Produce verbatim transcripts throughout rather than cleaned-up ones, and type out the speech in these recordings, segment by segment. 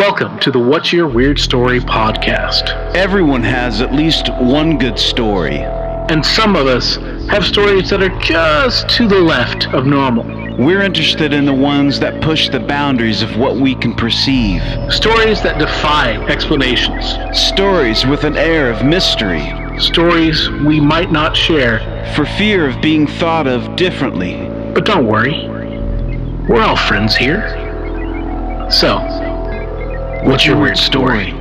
Welcome to the What's Your Weird Story podcast. Everyone has at least one good story. And some of us have stories that are just to the left of normal. We're interested in the ones that push the boundaries of what we can perceive. Stories that defy explanations. Stories with an air of mystery. Stories we might not share for fear of being thought of differently. But don't worry, we're all friends here. So, what's your weird story?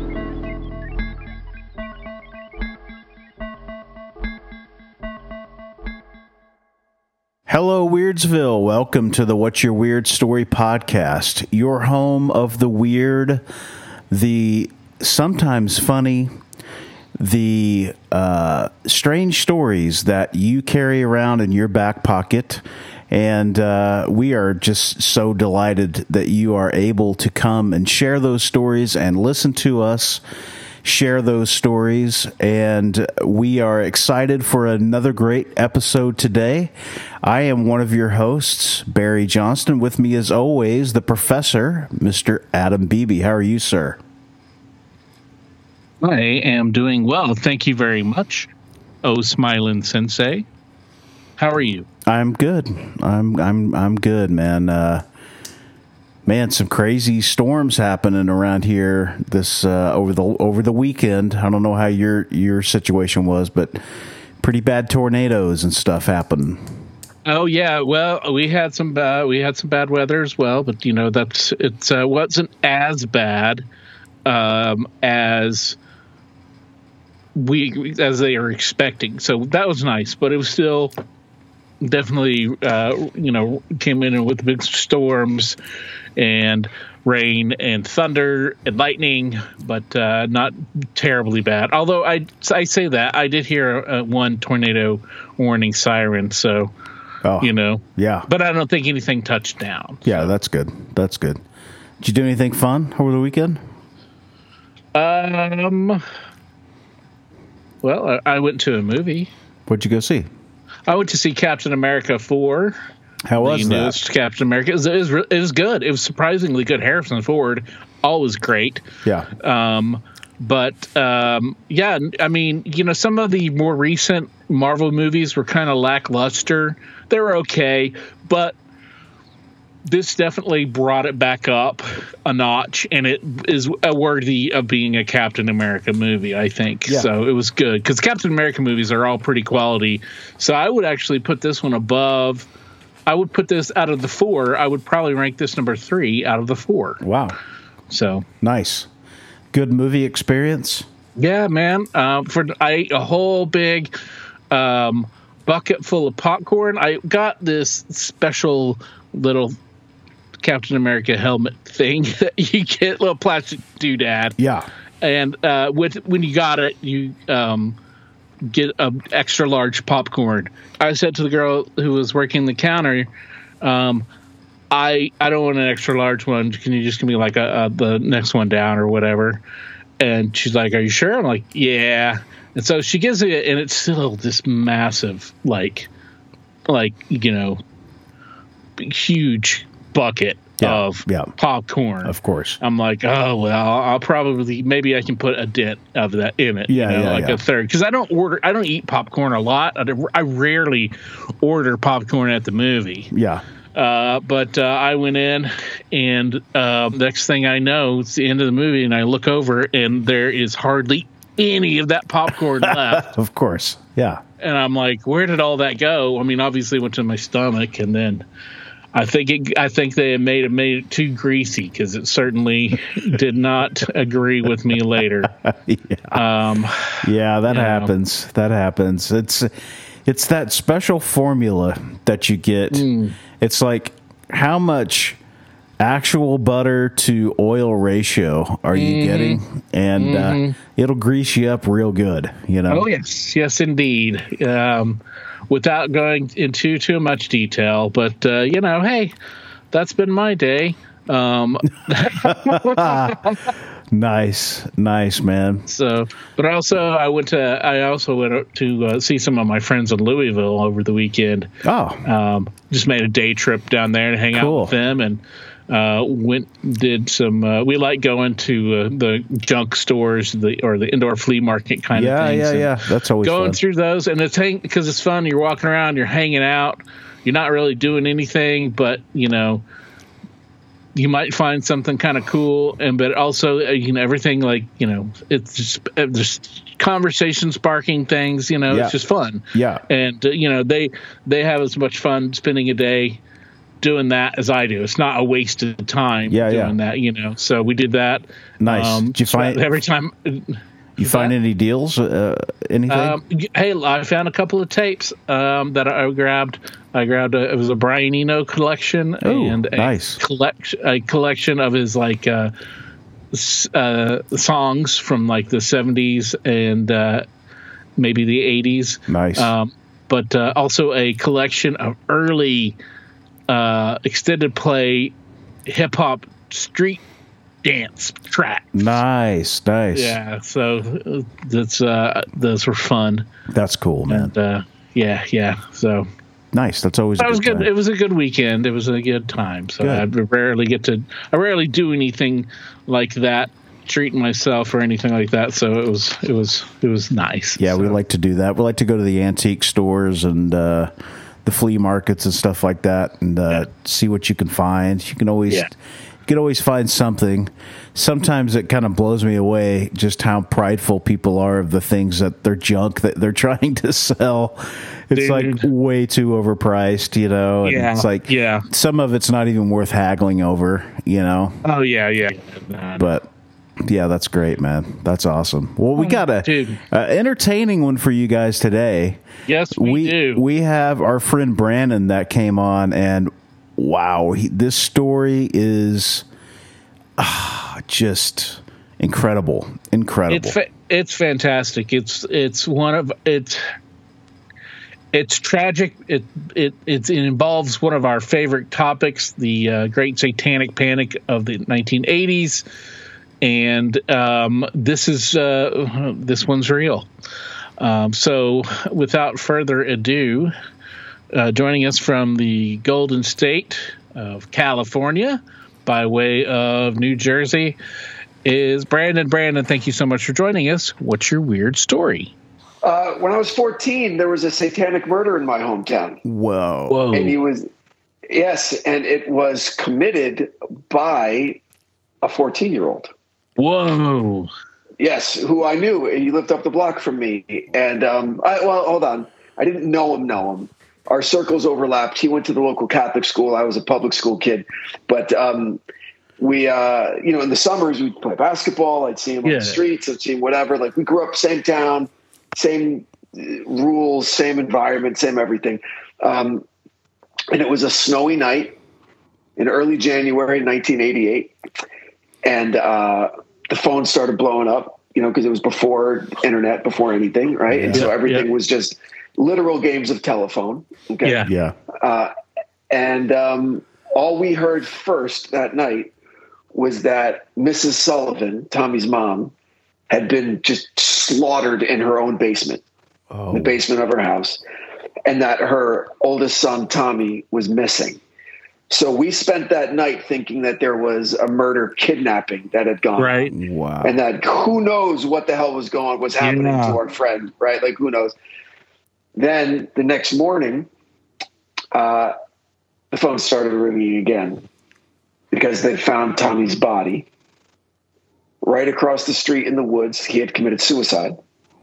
Hello, Weirdsville. Welcome to the What's Your Weird Story podcast, your home of the weird, the sometimes funny, the uh, strange stories that you carry around in your back pocket. And uh, we are just so delighted that you are able to come and share those stories and listen to us share those stories. And we are excited for another great episode today. I am one of your hosts, Barry Johnston. With me, as always, the professor, Mister Adam Beebe. How are you, sir? I am doing well. Thank you very much, Oh Smiling Sensei. How are you? I'm good. I'm I'm I'm good, man. Uh, man, some crazy storms happening around here this uh, over the over the weekend. I don't know how your your situation was, but pretty bad tornadoes and stuff happened. Oh yeah, well we had some bad we had some bad weather as well, but you know that's it uh, wasn't as bad um, as we as they were expecting. So that was nice, but it was still definitely uh, you know came in with big storms and rain and thunder and lightning, but uh, not terribly bad. Although I I say that I did hear uh, one tornado warning siren, so. Oh, you know, yeah, but I don't think anything touched down. Yeah, that's good. That's good. Did you do anything fun over the weekend? Um, well, I, I went to a movie. What'd you go see? I went to see Captain America four. How was the that? newest Captain America. It was, it was it was good. It was surprisingly good. Harrison Ford, always great. Yeah. Um, but um, yeah, I mean, you know, some of the more recent Marvel movies were kind of lackluster. They were okay, but this definitely brought it back up a notch, and it is worthy of being a Captain America movie, I think. Yeah. So it was good, because Captain America movies are all pretty quality. So I would actually put this one above. I would put this out of the four. I would probably rank this number three out of the four. Wow. So nice. Good movie experience. Yeah, man. Uh, for I ate a whole big um, bucket full of popcorn. I got this special little Captain America helmet thing that you get, little plastic doodad. Yeah. And uh, with when you got it, you um, get an extra large popcorn. I said to the girl who was working the counter, um, I I don't want an extra large one. Can you just give me like a, a the next one down or whatever? And she's like, "Are you sure?" I'm like, "Yeah." And so she gives it, and it's still this massive, like, like you know, huge bucket yeah, of yeah. popcorn. Of course. I'm like, oh well, I'll probably maybe I can put a dent of that in it. Yeah, you know, yeah, like yeah. a third, because I don't order, I don't eat popcorn a lot. I, I rarely order popcorn at the movie. Yeah. Uh, but uh, I went in, and uh, next thing I know, it's the end of the movie, and I look over, and there is hardly any of that popcorn left. Of course, yeah. And I'm like, where did all that go? I mean, obviously it went to my stomach, and then I think it, I think they made it made it too greasy, because it certainly did not agree with me later. yeah. Um, yeah, that you know. happens. That happens. It's it's that special formula that you get. Mm. It's like, how much actual butter to oil ratio are you mm-hmm. getting? And mm-hmm. uh, it'll grease you up real good, you know? Oh, yes. Yes, indeed. Um, without going into too much detail. But, uh, you know, hey, that's been my day. Um, nice, nice, man. So, but also I went to, I also went to uh, see some of my friends in Louisville over the weekend. Oh, um, just made a day trip down there to hang cool. out with them, and Uh, went did some. Uh, we like going to uh, the junk stores, the or the indoor flea market kind yeah, of things. Yeah, yeah, yeah. That's always going fun. through those, and it's hang because it's fun. You're walking around, you're hanging out, you're not really doing anything, but you know, you might find something kind of cool, and but also uh, you know everything like you know it's just uh, just conversation sparking things. You know, Yeah. it's just fun. Yeah, and uh, you know they they have as much fun spending a day doing that as I do. It's not a waste of time Yeah, doing yeah. that, you know. So we did that. Nice. Um, Did you find every time? you find any deals? Uh, anything? Um, hey, I found a couple of tapes um, that I grabbed. I grabbed a, it was a Brian Eno collection Ooh, and a nice. collection a collection of his like uh, s- uh, songs from like the seventies and uh, maybe the eighties. Nice. Um, but uh, also a collection of early uh, extended play hip hop street dance tracks. Nice, nice. Yeah, so uh, that's uh, those were fun. That's cool, man. And uh, yeah, yeah. So Nice. That's always a that was good. good. time. It was a good weekend. It was a good time. So Good. I rarely get to. I rarely do anything like that, treating myself or anything like that. So it was. It was. It was nice. Yeah, we So, like to do that. We like to go to the antique stores and uh, the flea markets and stuff like that, and uh, Yeah. see what you can find. You can always, Yeah. you can always find something. Sometimes it kind of blows me away just how prideful people are of the things that they're junk that they're trying to sell. It's Dude. like way too overpriced, you know. And Yeah, it's like yeah. some of it's not even worth haggling over, you know. Oh yeah, yeah. Nah, But yeah, that's great, man. That's awesome. Well, we got a dude. uh, entertaining one for you guys today. yes, we, we do. we have our friend Brandon that came on, and wow, he, this story is ah, just incredible, incredible. It's fa- it's fantastic. It's it's one of it's it's tragic. It it it's, it involves one of our favorite topics, the uh, Great Satanic Panic of the nineteen eighties, and um, this is uh, this one's real. Um, so, without further ado, uh, joining us from the Golden State of California, by way of New Jersey, is Brandon. Brandon, thank you so much for joining us. What's your weird story? Uh, when I was fourteen, there was a satanic murder in my hometown. Whoa. Whoa. And he was, yes, and it was committed by a fourteen-year-old. Whoa. Yes, who I knew. He lived up the block from me. And, um, I, well, hold on. I didn't know him, know him. Our circles overlapped. He went to the local Catholic school. I was a public school kid. But um, we, uh, you know, in the summers, we'd play basketball. I'd see him on Yeah. the streets. I'd see him whatever. Like, we grew up same town, same uh, rules, same environment, same everything. Um, and it was a snowy night in early January nineteen eighty-eight. And uh, the phone started blowing up, you know, because it was before internet, before anything, right? And so Yeah, everything yeah. was just literal games of telephone. Okay. Yeah. Yeah. Uh, and um, all we heard first that night was that Missus Sullivan, Tommy's mom, had been just slaughtered in her own basement, Oh. the basement of her house, and that her oldest son, Tommy, was missing. So we spent that night thinking that there was a murder kidnapping that had gone on. Right. Wow. And that who knows what the hell was going, was happening Yeah. to our friend, right? Like, who knows? Then the next morning, uh, the phone started ringing again because they found Tommy's body right across the street in the woods. He had committed suicide.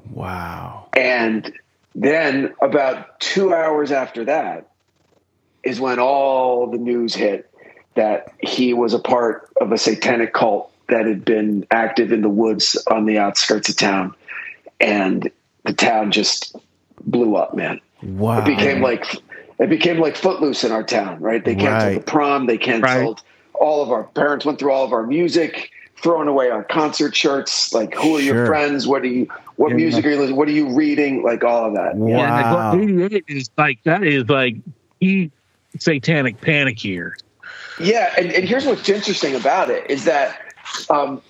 Wow. And then about two hours after that is when all the news hit that he was a part of a satanic cult that had been active in the woods on the outskirts of town. And the town just blew up, man. Wow. It became like it became like Footloose in our town, right? They canceled Right. the prom. They canceled all of our parents went through all of our music, throwing away our concert shirts. Like, who are Sure. your friends? What do you? What Yeah. music are you listening? What are you reading? Like all of that. Wow. Yeah, and eighty-eight is like that is like e- satanic panic year. Yeah, and, and here's what's interesting about it is that, um,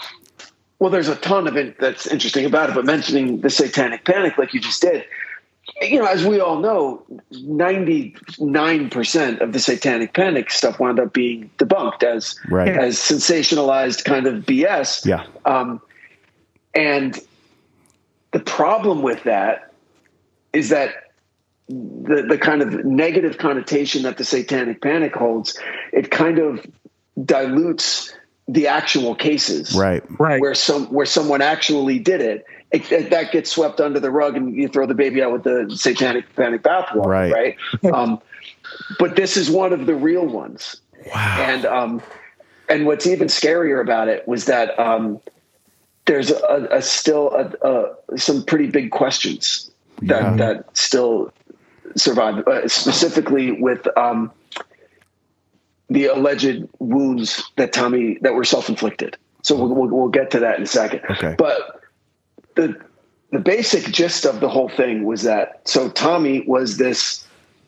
well, there's a ton of it that's interesting about it, but mentioning the satanic panic like you just did, you know, as we all know, ninety-nine percent of the Satanic Panic stuff wound up being debunked as right. as sensationalized kind of B S. Yeah. Um, and the problem with that is that the the kind of negative connotation that the Satanic Panic holds, it kind of dilutes the actual cases, right? Right. Where some where someone actually did it. It, it, that gets swept under the rug, and you throw the baby out with the Satanic Panic bathwater, right? Right. um, but this is one of the real ones. Wow. And um, and what's even scarier about it was that um, there's a, a still a, a, some pretty big questions that Yeah. that still survive, uh, specifically with um, the alleged wounds that Tommy that were self-inflicted. So we'll, we'll we'll get to that in a second. Okay. But the the basic gist of the whole thing was that so Tommy was this.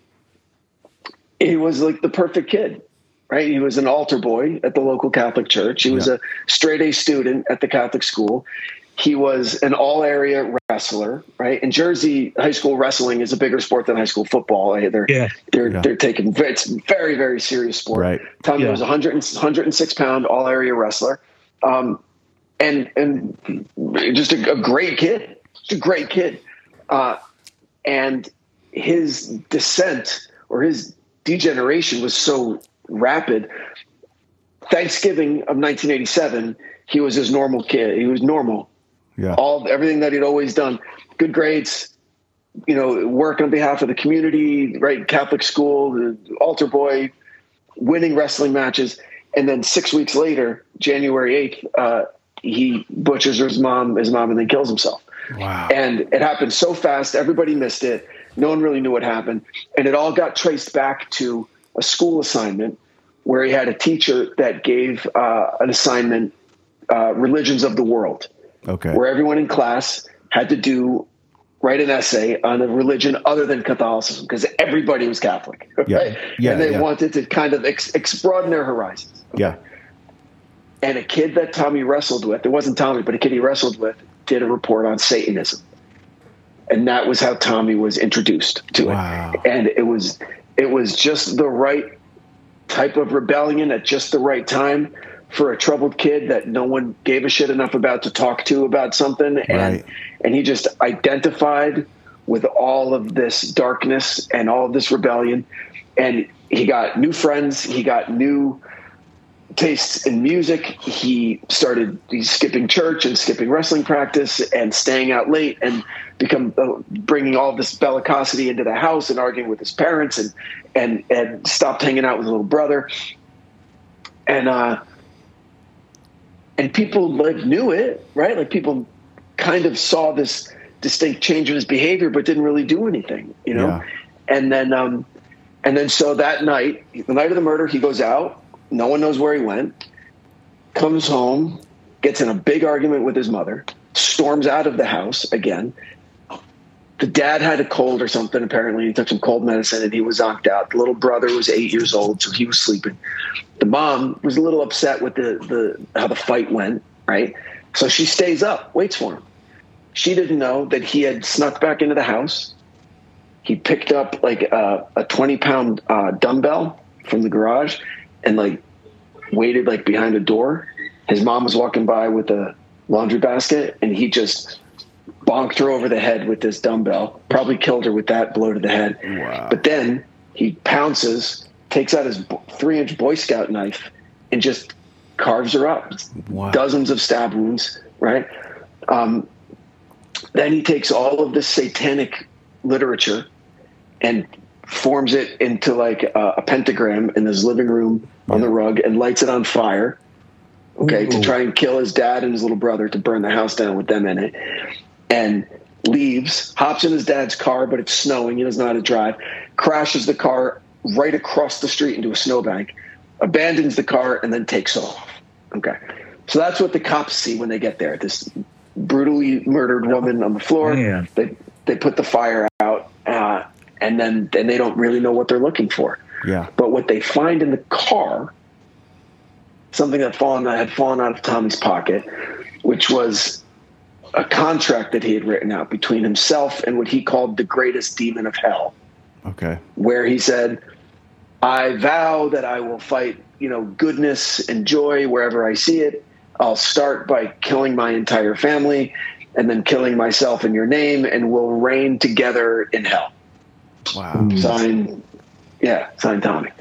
He was like the perfect kid, right? He was an altar boy at the local Catholic church. He was Yeah. a straight A student at the Catholic school. He was an all area wrestler, right? In Jersey, high school wrestling is a bigger sport than high school football. They're Yeah. they're Yeah. they're taking it's a very very serious sport. Right. Tommy Yeah. was a hundred and one hundred six pound all area wrestler, um, and and just a, a great kid, just a great kid, uh, and his descent or his degeneration was so rapid. Thanksgiving of nineteen eighty-seven, he was his normal kid. He was normal. Yeah. All everything that he'd always done, good grades, you know, work on behalf of the community, right? Catholic school, the altar boy, winning wrestling matches, and then six weeks later, January eighth, uh, he butchers his mom, his mom, and then kills himself. Wow. And it happened so fast, everybody missed it. No one really knew what happened, and it all got traced back to a school assignment where he had a teacher that gave uh, an assignment, uh, religions of the world. Okay. Where everyone in class had to do write an essay on a religion other than Catholicism because everybody was Catholic, Yeah. right? Yeah, and they yeah. wanted to kind of ex- ex- broaden their horizons. Yeah. And a kid that Tommy wrestled with, it wasn't Tommy, but a kid he wrestled with, did a report on Satanism, and that was how Tommy was introduced to Wow. it. And it was it was just the right type of rebellion at just the right time for a troubled kid that no one gave a shit enough about to talk to about something. And, Right. and he just identified with all of this darkness and all of this rebellion. And he got new friends. He got new tastes in music. He started he's skipping church and skipping wrestling practice and staying out late and become uh, bringing all this bellicosity into the house and arguing with his parents and, and, and stopped hanging out with his little brother. And, uh, And people like knew it, right? Like people kind of saw this distinct change in his behavior, but didn't really do anything, you know? Yeah. And then, um, and then so that night, the night of the murder, he goes out. No one knows where he went, comes home, gets in a big argument with his mother, storms out of the house again. The dad had a cold or something. Apparently he took some cold medicine and he was knocked out. The little brother was eight years old, so he was sleeping. The mom was a little upset with the, the how the fight went, right? So she stays up, waits for him. She didn't know that he had snuck back into the house. He picked up like a, a twenty pound uh, dumbbell from the garage and like waited like behind a door. His mom was walking by with a laundry basket and he just bonked her over the head with this dumbbell, probably killed her with that blow to the head. Wow. But then he pounces, takes out his three inch Boy Scout knife and just carves her up. Wow. Dozens of stab wounds, right? Um, then he takes all of this satanic literature and forms it into like a, a pentagram in his living room on Yeah. the rug and lights it on fire. Okay. Ooh. To try and kill his dad and his little brother, to burn the house down with them in it, and leaves, hops in his dad's car, but it's snowing. He doesn't know how to drive, crashes the car right across the street into a snowbank, abandons the car, and then takes off. Okay. So that's what the cops see when they get there. This brutally murdered woman on the floor. Man. They, they put the fire out, uh, and then, then they don't really know what they're looking for. Yeah. But what they find in the car, something that fallen that had fallen out of Tommy's pocket, which was a contract that he had written out between himself and what he called the greatest demon of hell. Okay. Where he said, I vow that I will fight, you know, goodness and joy wherever I see it. I'll start by killing my entire family and then killing myself in your name, and we'll reign together in hell. Wow. Sign, yeah, sign Tommy.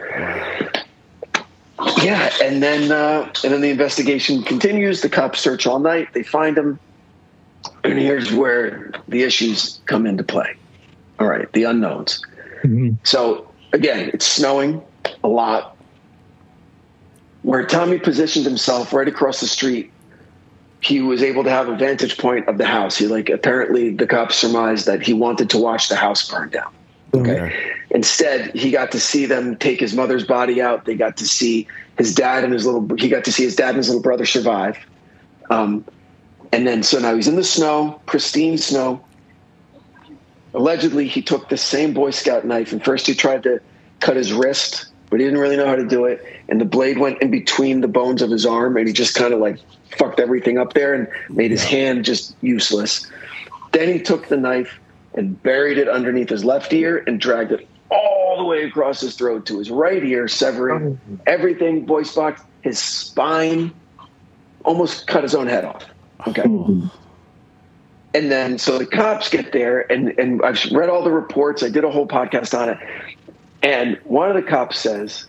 Yeah, and then uh, and then the investigation continues. The cops search all night. They find him. And here's where the issues come into play. All right, the unknowns. Mm-hmm. So, again, it's snowing a lot. Where Tommy positioned himself right across the street, he was able to have a vantage point of the house. He, like, apparently the cops surmised that he wanted to watch the house burn down. Okay. okay. Instead, he got to see them take his mother's body out. They got to see his dad and his little, he got to see his dad and his little brother survive. Um, and then, so now he's in the snow, pristine snow. Allegedly, he took the same Boy Scout knife, and first he tried to cut his wrist, but he didn't really know how to do it. And the blade went in between the bones of his arm, and he just kind of like fucked everything up there and made his hand just useless. Then he took the knife and buried it underneath his left ear and dragged it all the way across his throat to his right ear, severing everything, voice box, his spine, almost cut his own head off. Okay. And then, so the cops get there, and, and I've read all the reports. I did a whole podcast on it. And one of the cops says,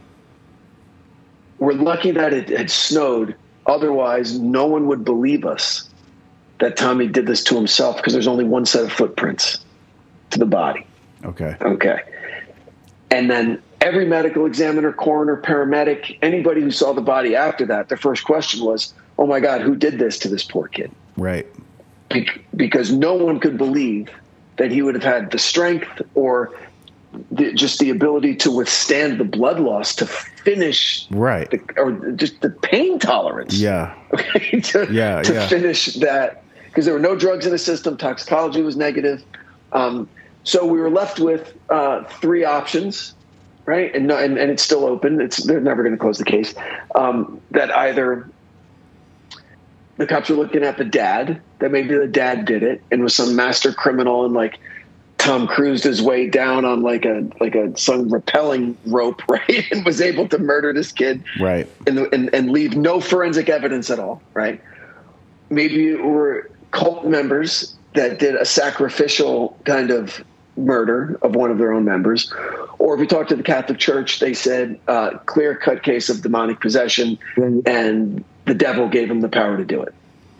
we're lucky that it had snowed. Otherwise, no one would believe us that Tommy did this to himself, because there's only one set of footprints to the body. Okay. Okay. And then every medical examiner, coroner, paramedic, anybody who saw the body after that, their first question was, oh my God, who did this to this poor kid? Right. Be- because no one could believe that he would have had the strength or the, just the ability to withstand the blood loss to finish. Right. The, or just the pain tolerance. Yeah. Okay. to yeah, to yeah. finish that, because there were no drugs in the system. Toxicology was negative. Um, so we were left with uh, three options, right? And, no, and and it's still open. It's they're never going to close the case. Um, that either the cops were looking at the dad, that maybe the dad did it and was some master criminal, and like Tom Cruised his way down on like a like a some rappelling rope, right, and was able to murder this kid, right, and and, and leave no forensic evidence at all, right? Maybe it were cult members that did a sacrificial kind of murder of one of their own members. Or if we talked to the Catholic Church, they said uh, clear-cut case of demonic possession, and the devil gave him the power to do it.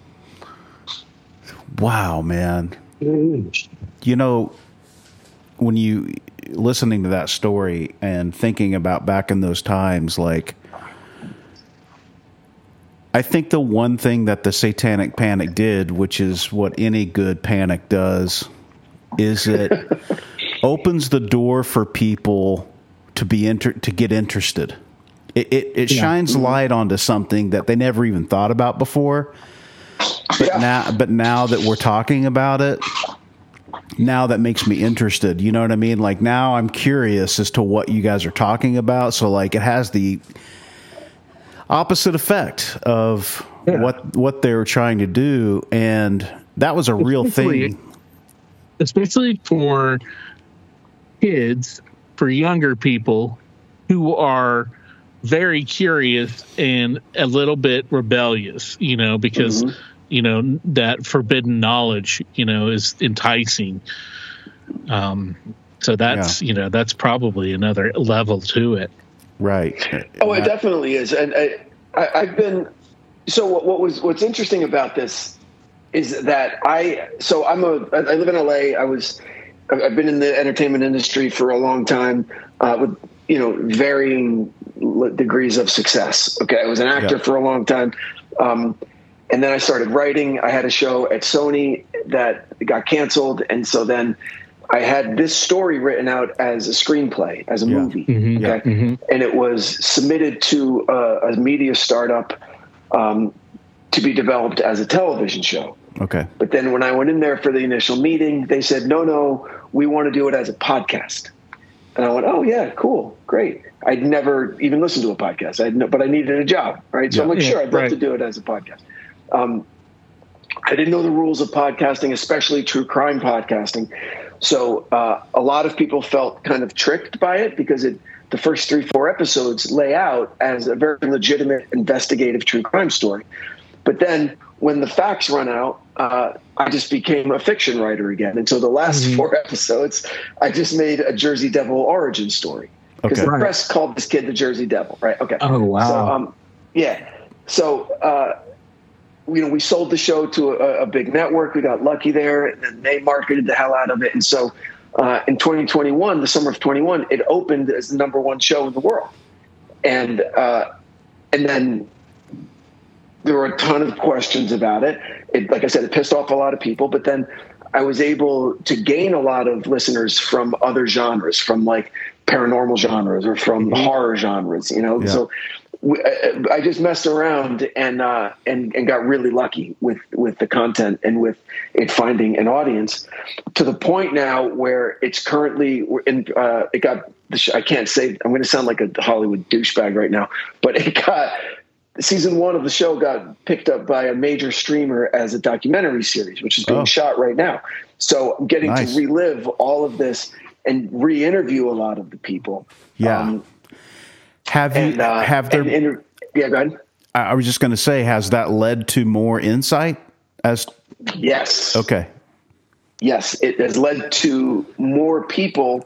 Wow, man. You know, when you listening to that story and thinking about back in those times, like, I think the one thing that the Satanic Panic did, which is what any good panic does, is it opens the door for people to be inter- to get interested. It it, it yeah. shines light onto something that they never even thought about before. But yeah. now, but now that we're talking about it, now that makes me interested. You know what I mean? Like, now I'm curious as to what you guys are talking about. So like, it has the opposite effect of yeah. what what they were trying to do, and that was a real thing. Especially for kids, for younger people who are very curious and a little bit rebellious, you know, because, mm-hmm. you know, that forbidden knowledge, you know, is enticing. Um, so that's, yeah. you know, that's probably another level to it. Right. Oh, it definitely is. And I, I, I've been, so what, what was, what's interesting about this is that I, so I'm a, I live in L A. I was, I've been in the entertainment industry for a long time, uh, with, you know, varying degrees of success. Okay. I was an actor yeah. for a long time. Um, and then I started writing. I had a show at Sony that got canceled. And so then I had this story written out as a screenplay, as a yeah. movie. Mm-hmm. Okay. Yeah. Mm-hmm. And it was submitted to a, a media startup, um, to be developed as a television show. Okay. But then when I went in there for the initial meeting, they said, no, no, we want to do it as a podcast. And I went, oh yeah, cool. Great. I'd never even listened to a podcast. I had no, but I needed a job. Right. So yeah. I'm like, sure, I'd love right. to do it as a podcast. Um, I didn't know the rules of podcasting, especially true crime podcasting. So uh, a lot of people felt kind of tricked by it because it, the first three, four episodes lay out as a very legitimate investigative true crime story. But then when the facts run out, uh, I just became a fiction writer again. And so the last mm-hmm. four episodes, I just made a Jersey Devil origin story. Because okay. the press called this kid the Jersey Devil, right? Okay. Oh, wow. So, um, yeah. So, uh, you know, we sold the show to a, a big network. We got lucky there, and then they marketed the hell out of it. And so uh, in twenty twenty-one, the summer of twenty-one, it opened as the number one show in the world. And uh, and then there were a ton of questions about it. It. Like I said, it pissed off a lot of people. But then I was able to gain a lot of listeners from other genres, from like paranormal genres or from mm-hmm. horror genres, you know? Yeah. So I just messed around and uh, and and got really lucky with, with the content and with it finding an audience to the point now where it's currently in. Uh, it got I can't say I'm going to sound like a Hollywood douchebag right now, but it got season one of the show got picked up by a major streamer as a documentary series, which is being oh. shot right now. So I'm getting nice. to relive all of this and re-interview a lot of the people. Yeah. Um, Have you, and, uh, have there, and inter- yeah, go ahead. I was just going to say, has that led to more insight as? Yes. Okay. Yes. It has led to more people.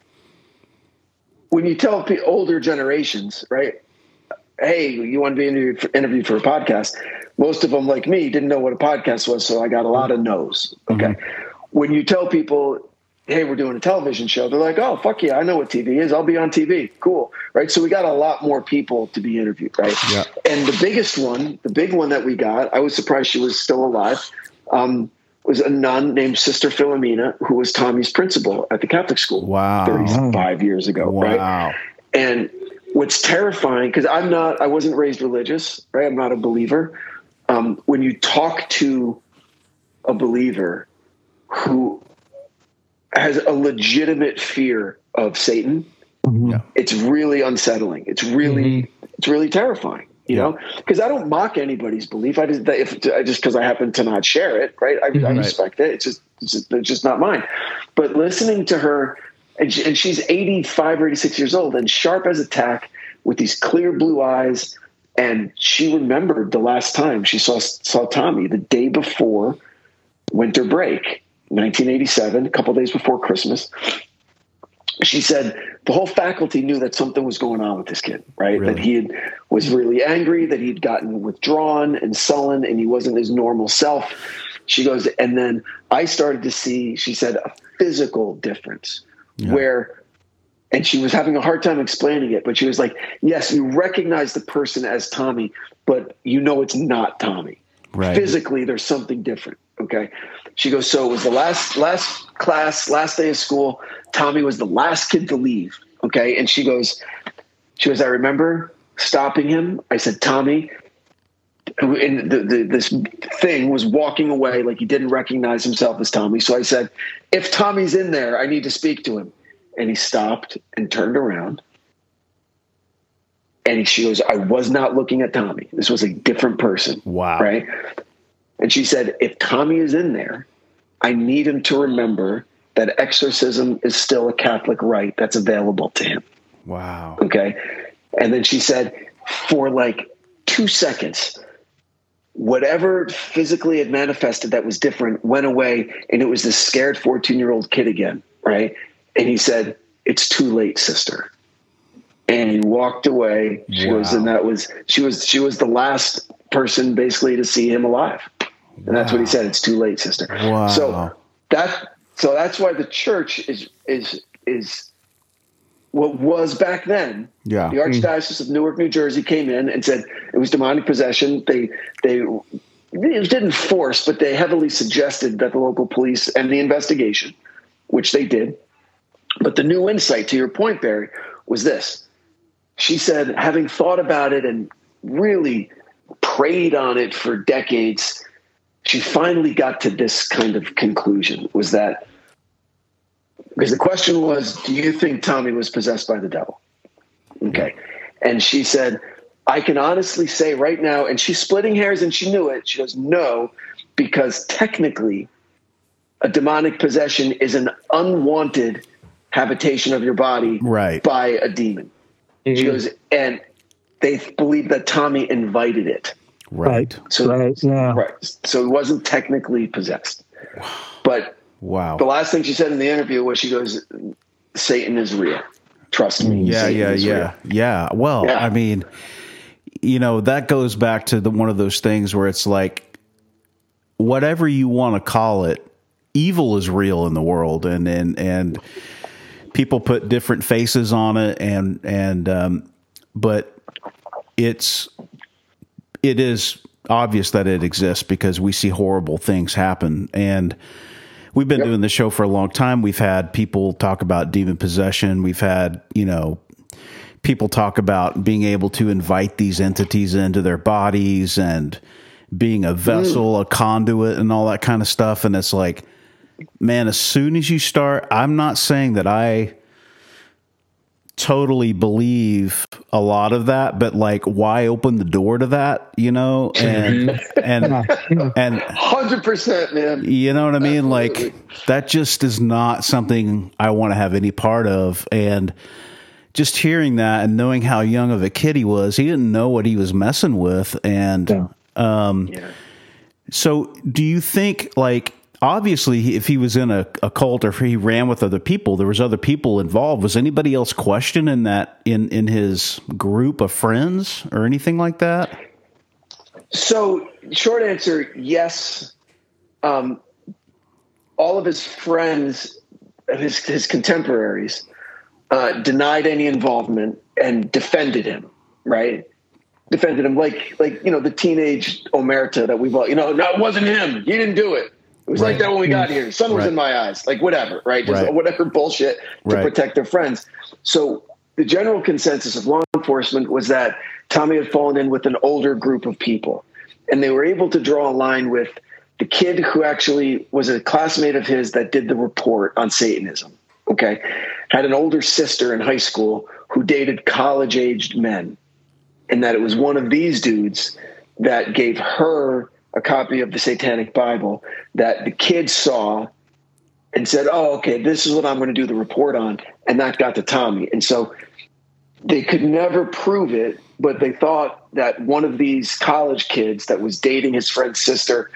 When you tell p- older generations, right? Hey, you want to be interviewed for, interviewed for a podcast? Most of them, like me, didn't know what a podcast was. So I got a lot of no's. Okay. Mm-hmm. When you tell people, hey, we're doing a television show, they're like, oh, fuck yeah, I know what T V is. I'll be on T V. Cool. Right. So we got a lot more people to be interviewed. Right. Yeah. And the biggest one, the big one that we got, I was surprised she was still alive, um, was a nun named Sister Philomena, who was Tommy's principal at the Catholic school. Wow. thirty-five years ago. Wow. Right. And what's terrifying, because I'm not, I wasn't raised religious, right? I'm not a believer. Um, when you talk to a believer who has a legitimate fear of Satan, yeah. it's really unsettling. It's really, mm-hmm. it's really terrifying, you yeah. know, because I don't mock anybody's belief. I just, if just because I happen to not share it, right. I, mm-hmm. I respect it. It's just, it's just, it's just not mine. But listening to her, and, she, and she's eighty-five or eighty-six years old and sharp as a tack with these clear blue eyes. And she remembered the last time she saw, saw Tommy the day before winter break, nineteen eighty-seven, a couple of days before Christmas. She said the whole faculty knew that something was going on with this kid, right? Really? That he had, was really angry, that he'd gotten withdrawn and sullen, and he wasn't his normal self. She goes, and then I started to see, she said, a physical difference yeah. where, and she was having a hard time explaining it, but she was like, yes, you recognize the person as Tommy, but you know it's not Tommy. Right. Physically, there's something different. Okay. She goes, so it was the last, last class, last day of school. Tommy was the last kid to leave. Okay. And she goes, she goes, I remember stopping him. I said, Tommy, and the, the, this thing was walking away like he didn't recognize himself as Tommy. So I said, if Tommy's in there, I need to speak to him. And he stopped and turned around. And she goes, I was not looking at Tommy. This was a different person. Wow. Right. And she said, if Tommy is in there, I need him to remember that exorcism is still a Catholic rite that's available to him. Wow. Okay. And then she said, for like two seconds, whatever physically had manifested that was different went away. And it was this scared fourteen year old kid again. Right. And he said, it's too late, sister. And he walked away. She wow. was, and that was, she was, she was the last person basically to see him alive. And wow. that's what he said. It's too late, sister. Wow. So that, so that's why the church is, is, is what was back then. Yeah. The Archdiocese of Newark, New Jersey came in and said it was demonic possession. They, they, it didn't force, but they heavily suggested that the local police and the investigation, which they did. But the new insight, to your point, Barry, was this. She said, having thought about it and really prayed on it for decades, she finally got to this kind of conclusion, was that, because the question was, do you think Tommy was possessed by the devil? Okay. And she said, I can honestly say right now, and she's splitting hairs and she knew it. She goes, no, because technically a demonic possession is an unwanted habitation of your body right. by a demon. Mm-hmm. She goes, and they believe that Tommy invited it. Right. So, right. Yeah. right. So he wasn't technically possessed. But wow. The last thing she said in the interview was, she goes, Satan is real. Trust me. Yeah, Satan yeah, is yeah. real. Yeah. Well, yeah. I mean, you know, that goes back to the one of those things where it's like, whatever you want to call it, evil is real in the world, and and and people put different faces on it, and and um, but it's it is obvious that it exists because we see horrible things happen. And we've been yep. doing this show for a long time. We've had people talk about demon possession. We've had, you know, people talk about being able to invite these entities into their bodies and being a vessel, mm. a conduit, and all that kind of stuff. And it's like, man, as soon as you start, I'm not saying that I totally believe a lot of that, but like, why open the door to that, you know? And, and, and hundred percent, man, you know what I mean? Absolutely. Like, that just is not something I want to have any part of. And just hearing that and knowing how young of a kid he was, he didn't know what he was messing with. And, yeah. um, yeah. so do you think, like, obviously, if he was in a, a cult or if he ran with other people, there was other people involved. Was anybody else questioning that in, in his group of friends or anything like that? So, short answer, yes. Um, all of his friends, his his contemporaries, uh, denied any involvement and defended him. Right, defended him like like you know the teenage omerta that we've all you know. No, it wasn't him. He didn't do it. It was right. like that when we got here. Sun was right. in my eyes. Like, whatever, right? Just right. whatever bullshit to right. protect their friends. So the general consensus of law enforcement was that Tommy had fallen in with an older group of people. And they were able to draw a line with the kid who actually was a classmate of his that did the report on Satanism, okay? Had an older sister in high school who dated college-aged men. And that it was one of these dudes that gave her a copy of the Satanic Bible that the kid saw and said, oh, okay, this is what I'm going to do the report on. And that got to Tommy. And so they could never prove it, but they thought that one of these college kids that was dating his friend's sister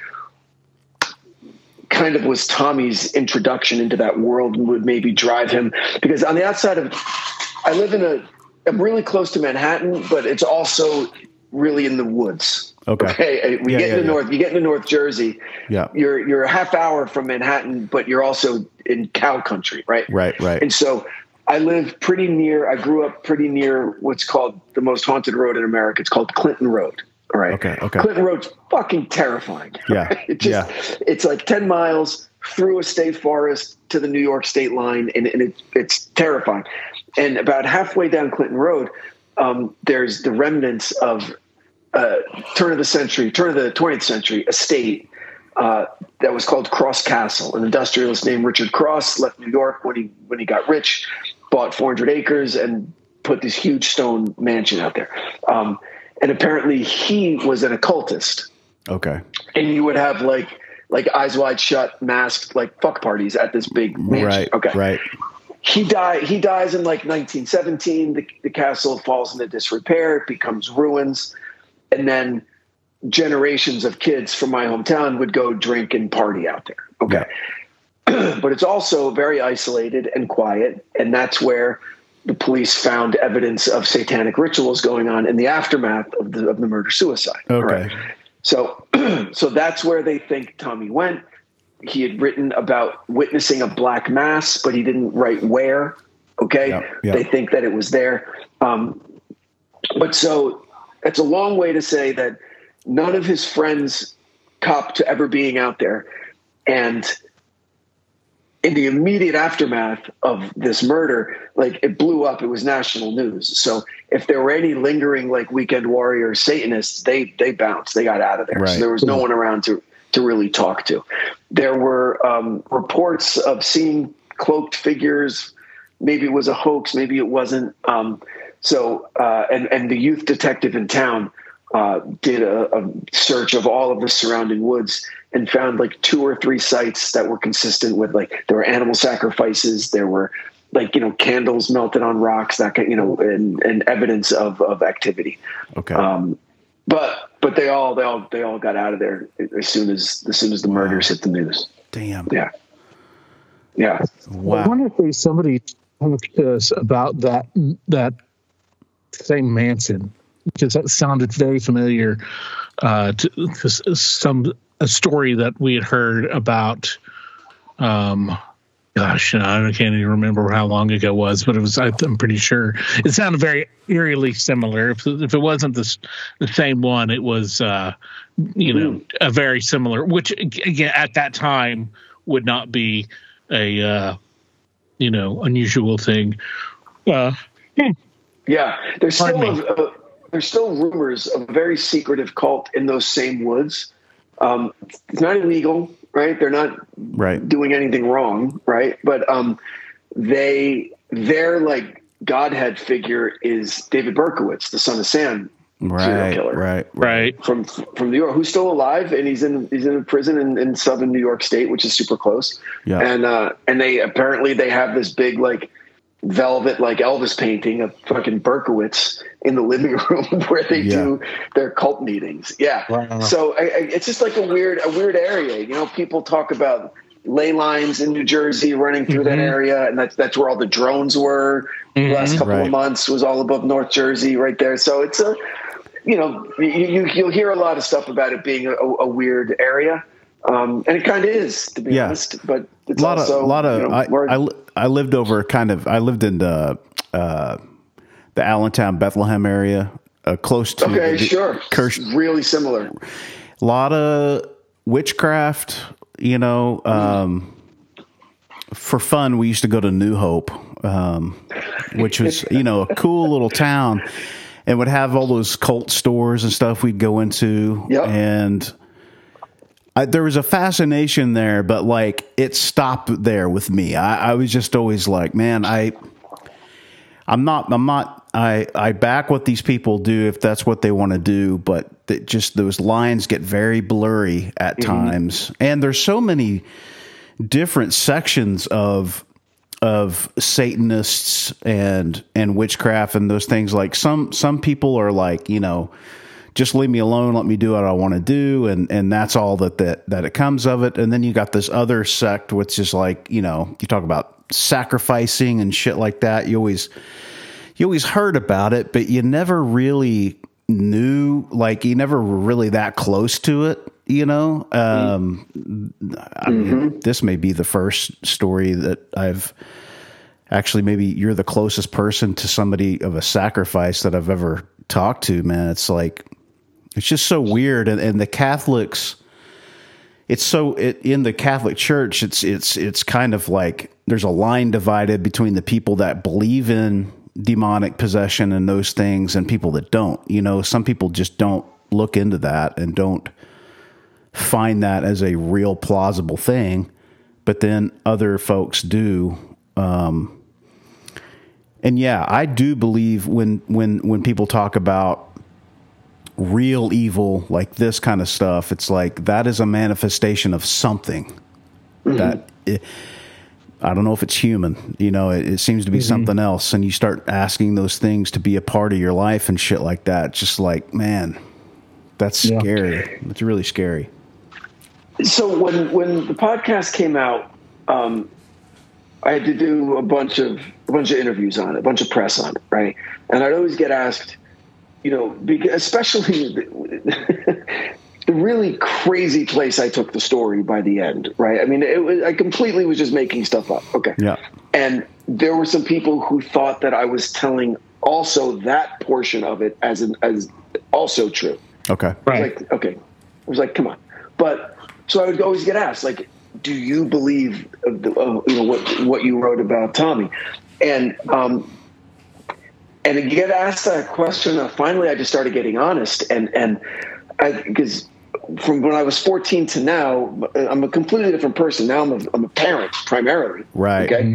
kind of was Tommy's introduction into that world and would maybe drive him. Because on the outside of, I live in a, I'm really close to Manhattan, but it's also really in the woods. Okay. Okay. We yeah, get yeah, into yeah. North. You get into North Jersey. Yeah. You're you're a half hour from Manhattan, but you're also in cow country, right? Right. Right. And so I live pretty near. I grew up pretty near what's called the most haunted road in America. It's called Clinton Road. All right. Okay. Okay. Clinton Road's fucking terrifying. Yeah. Right? It just, yeah. It's like ten miles through a state forest to the New York state line, and, and it, it's terrifying. And about halfway down Clinton Road, um, there's the remnants of. Uh, turn of the century, turn of the twentieth century estate uh, that was called Cross Castle. An industrialist named Richard Cross left New York when he when he got rich, bought four hundred acres and put this huge stone mansion out there. Um, and apparently he was an occultist. Okay. And you would have like like eyes wide shut, masked like fuck parties at this big mansion. Right. Okay. Right. He died. He dies in like nineteen seventeen. The, the castle falls into disrepair. It becomes ruins. And then generations of kids from my hometown would go drink and party out there. Okay. Yeah. But it's also very isolated and quiet. And that's where the police found evidence of satanic rituals going on in the aftermath of the, of the murder suicide. Okay. Right? So, so that's where they think Tommy went. He had written about witnessing a black mass, but he didn't write where. Okay. Yeah. Yeah. They think that it was there. Um, but so, it's a long way to say that none of his friends copped to ever being out there. And in the immediate aftermath of this murder, like it blew up. It was national news. So if there were any lingering like weekend warrior Satanists, they they bounced. They got out of there. Right. So there was no one around to to really talk to. There were um, reports of seeing cloaked figures. Maybe it was a hoax. Maybe it wasn't. Um, So, uh, and, and the youth detective in town uh, did a, a search of all of the surrounding woods and found like two or three sites that were consistent with, like, there were animal sacrifices, there were, like, you know, candles melted on rocks, that kind, you know, and, and evidence of, of activity. Okay. Um, but but they all they all they all got out of there as soon as as soon as the murders hit the news. Damn. Yeah. Yeah. Wow. I wonder if there's somebody talked to us about that that same Manson, because that sounded very familiar uh, to, to some a story that we had heard about. Um, gosh, I can't even remember how long ago it was, but it was. I'm pretty sure it sounded very eerily similar. If, if it wasn't the the same one, it was uh, you know a very similar. Which again at that time would not be a uh, you know unusual thing. Uh, yeah, there's still Pardon a, a, there's still rumors of a very secretive cult in those same woods. Um, it's not illegal, right? They're not Right. doing anything wrong, right? But um, they their like godhead figure is David Berkowitz, the son of Sam, serial Right. killer. Right. right. From from New York, who's still alive, and he's in he's in a prison in, in southern New York State, which is super close. Yeah. And uh, and they apparently they have this big like velvet like Elvis painting of fucking Berkowitz in the living room where they Yeah. do their cult meetings. Yeah. Wow. So I, I, it's just like a weird a weird area. You know, people talk about ley lines in New Jersey running through Mm-hmm. that area, and that's that's where all the drones were. The last couple Right. of months was all above North Jersey, right there. So it's a you know, you, you, you'll hear a lot of stuff about it being a, a weird area. Um, and it kind of is, to be Yeah. honest, but it's A lot also, of, lot of. you know, I, where- I, li- I lived over kind of. I lived in the uh, the Allentown, Bethlehem area, uh, close to. okay, the, sure. Kirsch, Really similar. a lot of witchcraft. You know, um, for fun, we used to go to New Hope, um, which was you know a cool little town, and would have all those cult stores and stuff we'd go into, Yep. and. I, there was a fascination there, but like it stopped there with me. I, I was just always like, man, I, I'm not, I'm not, I, I back what these people do if that's what they want to do, but it just those lines get very blurry at Mm-hmm. times, and there's so many different sections of of Satanists and and witchcraft and those things. Like some some people are like, you know. Just leave me alone. Let me do what I want to do, and and that's all that that that it comes of it. And then you got this other sect, which is like you know you talk about sacrificing and shit like that. You always you always heard about it, but you never really knew. Like you never were really that close to it. You know, um, I mean, this may be the first story that I've actually. Maybe you're the closest person to somebody of a sacrifice that I've ever talked to. Man, it's like. It's just so weird, and, and the Catholics. It's so it, in the Catholic Church. It's it's it's kind of like there's a line divided between the people that believe in demonic possession and those things, and people that don't. You know, some people just don't look into that and don't find that as a real plausible thing, but then other folks do. Um, and yeah, I do believe when when when people talk about real evil, like this kind of stuff, it's like that is a manifestation of something mm-hmm. that it, I don't know if it's human, you know, it, it seems to be mm-hmm. something else. And you start asking those things to be a part of your life and shit like that. Just like, man, that's yeah. scary. It's really scary. So when, when the podcast came out, um, I had to do a bunch of, a bunch of interviews on it, a bunch of press on it. Right. And I'd always get asked, you know, because especially the, the really crazy place I took the story by the end, right? I mean, it was, I completely was just making stuff up. Okay. Yeah. And there were some people who thought that I was telling also that portion of it as an, as also true. Okay. Right. I was like, okay. I was like, come on. But so I would always get asked, like, do you believe, uh, uh, you know, what, what you wrote about Tommy? And, um, And to get asked that question, uh, finally, I just started getting honest. And and because from when I was fourteen to now, I'm a completely different person. Now I'm a, I'm a parent primarily. Right. Okay.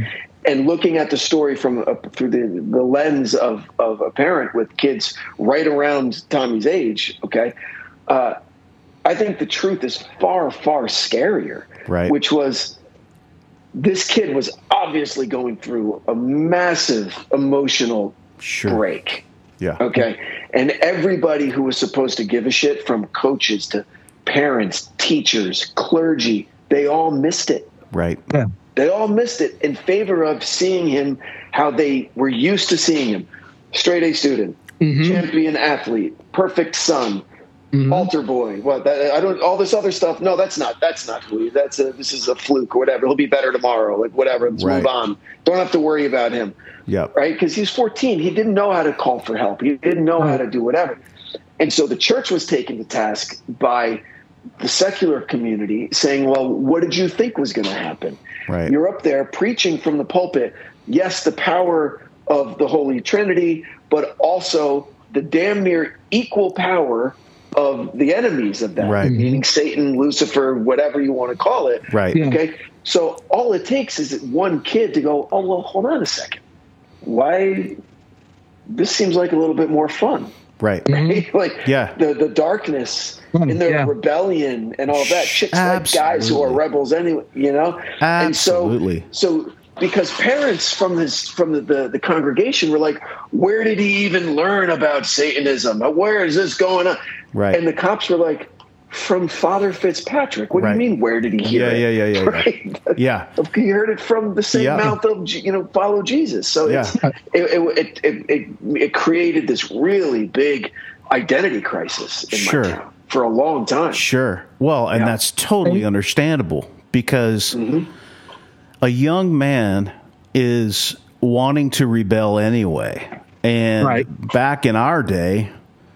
and looking at the story from uh, through the, the lens of, of a parent with kids right around Tommy's age, okay, uh, I think the truth is far, far scarier, right. which was this kid was obviously going through a massive emotional sure. break. Yeah. Okay. And everybody who was supposed to give a shit, from coaches to parents, teachers, clergy, they all missed it. Right. Yeah. They all missed it in favor of seeing him how they were used to seeing him. Straight A student, mm-hmm. champion athlete, perfect son, mm-hmm. altar boy. What that, I don't. All this other stuff. No, that's not. That's not who he. That's a. This is a fluke or whatever. He'll be better tomorrow. Like whatever. Let's right. move on. Don't have to worry about him. Yep. Right. Because he's fourteen. He didn't know how to call for help. He didn't know right. how to do whatever. And so the church was taken to task by the secular community, saying, "Well, what did you think was going to happen? Right. You're up there preaching from the pulpit. Yes, the power of the Holy Trinity, but also the damn near equal power of the enemies of that, right. meaning Satan, Lucifer, whatever you want to call it. Right. Yeah. Okay. So all it takes is one kid to go, oh, well, hold on a second. Why? This seems like a little bit more fun. Right. Right? Like yeah. the, the darkness in their yeah. rebellion and all that. Chicks Absolutely. like guys who are rebels anyway, you know? Absolutely. And so, so because parents from this from the, the, the congregation were like, where did he even learn about Satanism? Where is this going on? Right. And the cops were like, from Father Fitzpatrick. What right. do you mean, where did he hear yeah, it? Yeah, yeah, yeah, right? yeah. He heard it from the same yeah. mouth of, you know, follow Jesus. So yeah. it's, it, it, it, it, it created this really big identity crisis in sure. my town for a long time. Sure. Well, and yeah. that's totally understandable because mm-hmm. a young man is wanting to rebel anyway. And right. back in our day,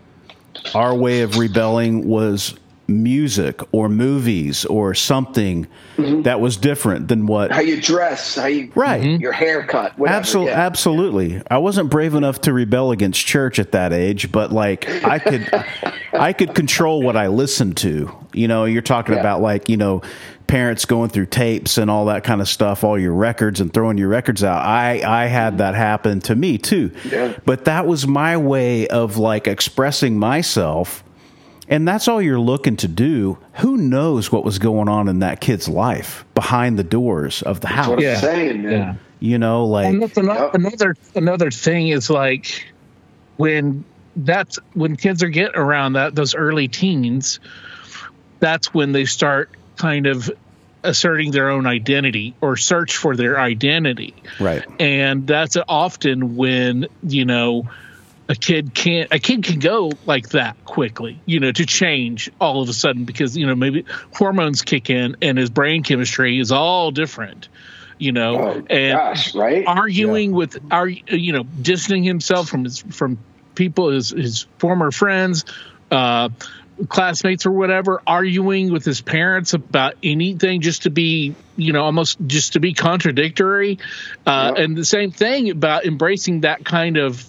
our way of rebelling was music or movies or something mm-hmm. that was different than what how you dress, how you right, your haircut, whatever. Absolutely, yeah. absolutely. I wasn't brave enough to rebel against church at that age, but like I could, I could control what I listened to. You know, you're talking yeah. about like you know, parents going through tapes and all that kind of stuff, all your records and throwing your records out. I I had that happen to me too, yeah. but that was my way of like expressing myself. And that's all you're looking to do. Who knows what was going on in that kid's life behind the doors of the That's house? what yeah. I'm saying, man. Yeah. You know, like and that's another, Yep. another another thing is like when that's when kids are getting around that those early teens, that's when they start kind of asserting their own identity or search for their identity. right, And that's often when, you know, a kid can't a kid can go like that quickly, you know, to change all of a sudden because, you know, maybe hormones kick in and his brain chemistry is all different, you know, Oh, and gosh, right? arguing with our, you know, distancing himself from his, from people, his, his former friends, uh, classmates or whatever, arguing with his parents about anything just to be, you know, almost just to be contradictory. Uh, Yep. and the same thing about embracing that kind of,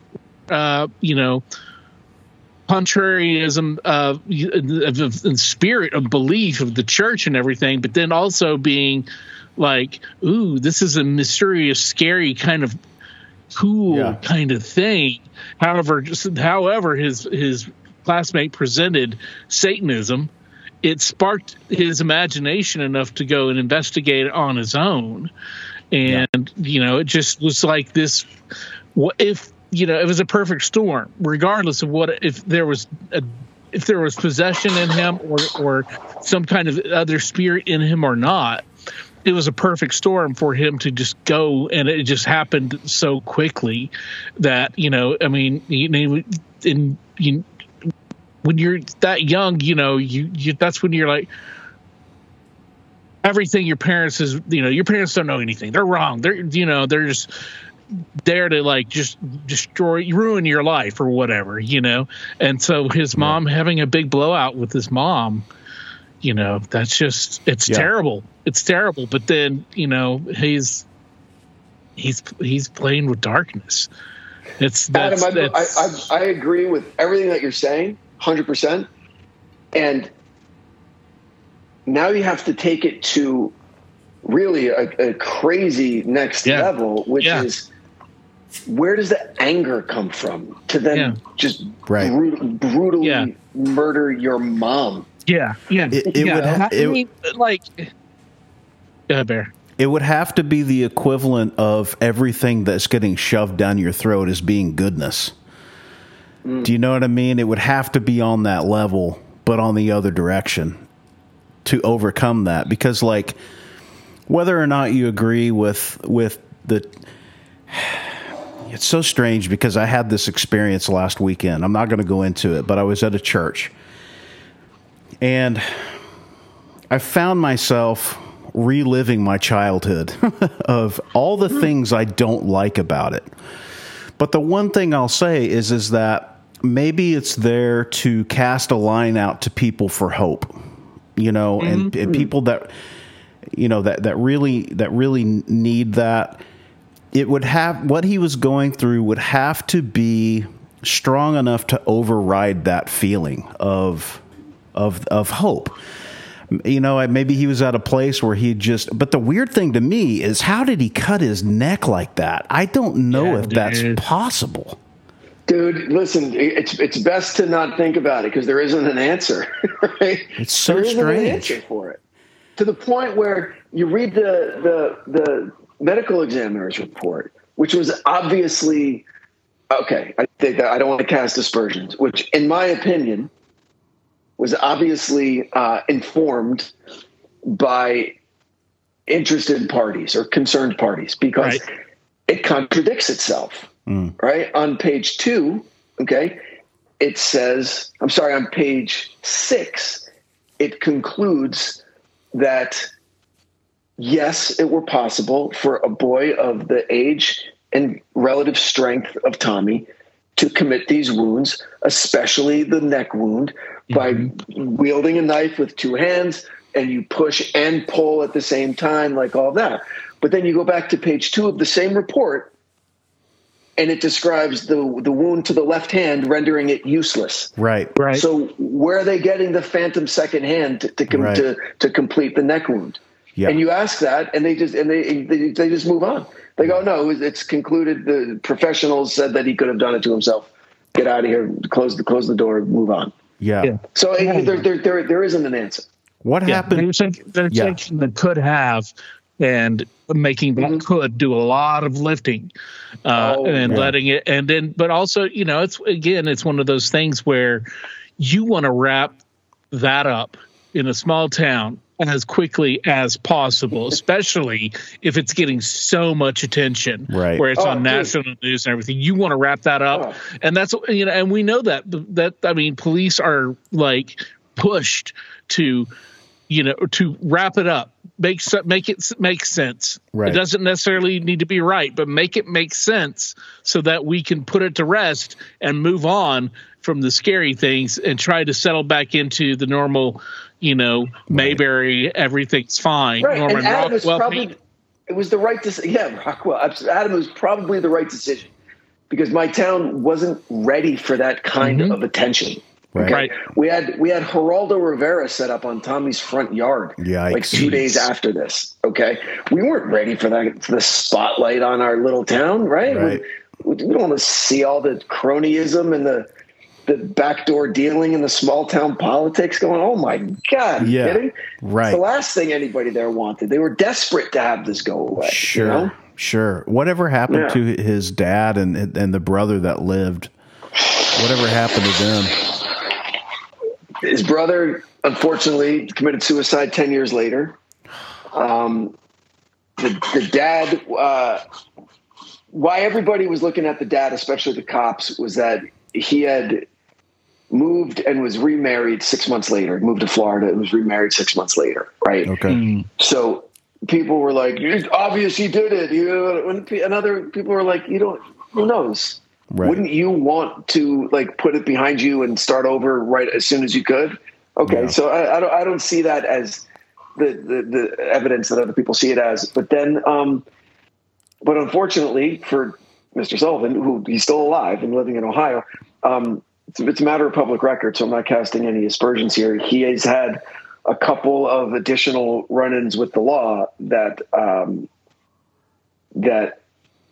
Uh, you know, contrarianism of, of, of, of spirit of belief of the church and everything, but then also being like, ooh, this is a mysterious, scary kind of cool Yeah. kind of thing. However, just, however, his his classmate presented Satanism, it sparked his imagination enough to go and investigate it on his own, and yeah. you know, it just was like this. What if? You know, it was a perfect storm, regardless of what, if there was a, if there was possession in him or, or some kind of other spirit in him or not, it was a perfect storm for him to just go. And it just happened so quickly that, you know, I mean, you know, in, you, when you're that young, you know, you, you, that's when you're like, everything your parents is, you know, your parents don't know anything. They're wrong. They're, you know, they're just there to like just destroy, ruin your life or whatever, you know? And so his mom yeah. having a big blowout with his mom, you know, that's just, it's yeah. terrible. It's terrible. But then, you know, he's, he's, he's playing with darkness. It's that's, Adam, I, that's, I, I, I agree with everything that you're saying, one hundred percent. And now you have to take it to really a, a crazy next Yeah. level, which Yeah. is where does the anger come from to then Yeah. just Right. brut- brutally Yeah. murder your mom? Yeah, yeah, It- it yeah. would ha- I it- mean, like, yeah, Bear. It would have to be the equivalent of everything that's getting shoved down your throat as being goodness. Mm. Do you know what I mean? It would have to be on that level, but on the other direction to overcome that. Because, like, whether or not you agree with with the, it's so strange because I had this experience last weekend. I'm not going to go into it, but I was at a church, and I found myself reliving my childhood of all the things I don't like about it. But the one thing I'll say is is that maybe it's there to cast a line out to people for hope, you know, and, and people that, you know, that, that really, that really need that. It would have, what he was going through would have to be strong enough to override that feeling of, of, of hope. You know, maybe he was at a place where he just, but the weird thing to me is how did he cut his neck like that? I don't know Yeah, if that's dude. possible. Dude, listen, it's it's best to not think about it because there isn't an answer, right? It's so there isn't strange. an answer for it. To the point where you read the the the medical examiner's report, which was obviously okay. I think that I don't want to cast aspersions, which, in my opinion, was obviously uh, informed by interested parties or concerned parties because Right. it contradicts itself. Mm. Right? On page two, okay, it says, I'm sorry, on page six, it concludes that yes, it were possible for a boy of the age and relative strength of Tommy to commit these wounds, especially the neck wound, by wielding a knife with two hands, and you push and pull at the same time, like all that. But then you go back to page two of the same report, and it describes the the wound to the left hand, rendering it useless. Right. Right. So where are they getting the phantom second hand to to, com- Right. to to complete the neck wound? Yeah. And you ask that, and they just and they they, they just move on. They go, no, it's concluded. The professionals said that he could have done it to himself. Get out of here. Close the close the door. Move on. Yeah. Yeah. So it, there, there there there isn't an answer. What Yeah, happened? They're taking, they're Yeah. taking the could have and making that Mhm. could do a lot of lifting, uh, Oh, and yeah. letting it, and then, but also, you know, it's again, it's one of those things where you want to wrap that up in a small town as quickly as possible, especially if it's getting so much attention, Right. where it's Oh, on dude. national news and everything. You want to wrap that up, Oh. and that's, you know, and we know that that I mean, police are like pushed to, you know, to wrap it up, make se- make it s- make sense. Right. It doesn't necessarily need to be right, but make it make sense so that we can put it to rest and move on from the scary things and try to settle back into the normal, you know, Mayberry, everything's fine. Right. Norman and Adam is Rockwell, probably it was the right decision. Yeah, Rockwell. abs- Adam was probably the right decision because my town wasn't ready for that kind Mhm. of attention. Right. Right. We had we had Geraldo Rivera set up on Tommy's front yard Yikes. like two days after this. Okay, we weren't ready for that for the spotlight on our little town, right? Right. We, we don't want to see all the cronyism and the the backdoor dealing and the small town politics going. Oh my God! Are you Yeah. kidding? Right. It's the last thing anybody there wanted. They were desperate to have this go away. Sure. You know? Sure. Whatever happened Yeah. to his dad and and the brother that lived? Whatever happened to them? His brother, unfortunately, committed suicide ten years later. Um, the, the dad, uh, why everybody was looking at the dad, especially the cops, was that he had moved and was remarried six months later, moved to Florida and was remarried six months later, right? Okay. Mm. So people were like, it's obvious he did it. You know, when pe- and other people were like, you don't, who knows? Right. Wouldn't you want to like put it behind you and start over right as soon as you could? Okay, Yeah. so I, I don't I don't see that as the, the the evidence that other people see it as. But then, um, but unfortunately for Mister Sullivan, who he's still alive and living in Ohio, um, it's, it's a matter of public record. So I'm not casting any aspersions here. He has had a couple of additional run-ins with the law that um, that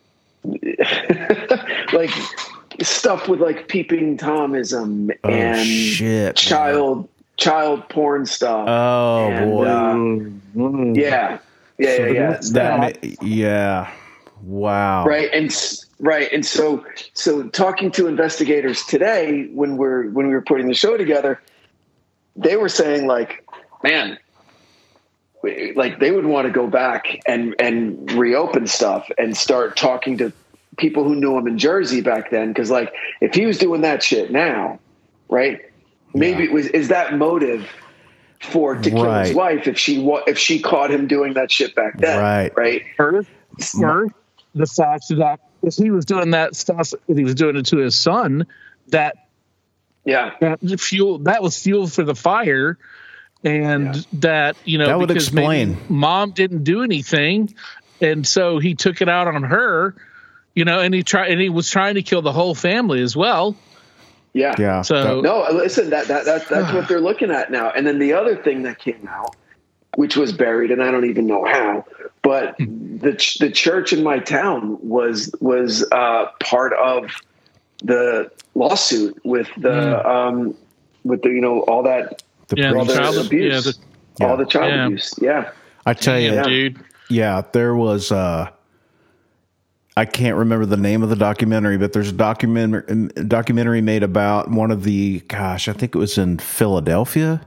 like stuff with like peeping Tomism Oh, and shit, child child porn stuff. Oh, and, boy. uh, yeah, yeah, yeah, yeah. That ma- yeah. Wow. Right. And s- right. And so, so talking to investigators today, when we're, when we were putting the show together, they were saying like, man, we- like they would want to go back and, and reopen stuff and start talking to people who knew him in Jersey back then. Cause like, if he was doing that shit now, right. Maybe it was, is that motive for, to kill Right. his wife if she, wa- if she caught him doing that shit back then. Right. Right. Or, or the fact that if he was doing that stuff, if he was doing it to his son, that Yeah. that fuel that was fuel for the fire, and Yeah. that you know That would because maybe explain. mom didn't do anything, and so he took it out on her, you know, and he tried and he was trying to kill the whole family as well. Yeah. Yeah. So- No, listen, that, that, that that's what they're looking at now. And then the other thing that came out, which was buried, and I don't even know how, but the ch- the church in my town was was uh, part of the lawsuit with the um, with the you know all that The Yeah, all priest- the child- abuse, yeah, the- all the child Yeah. abuse. Yeah, I tell you, Yeah, Yeah. dude. yeah, there was uh I can't remember the name of the documentary, but there's a documentary documentary made about one of the gosh, I think it was in Philadelphia.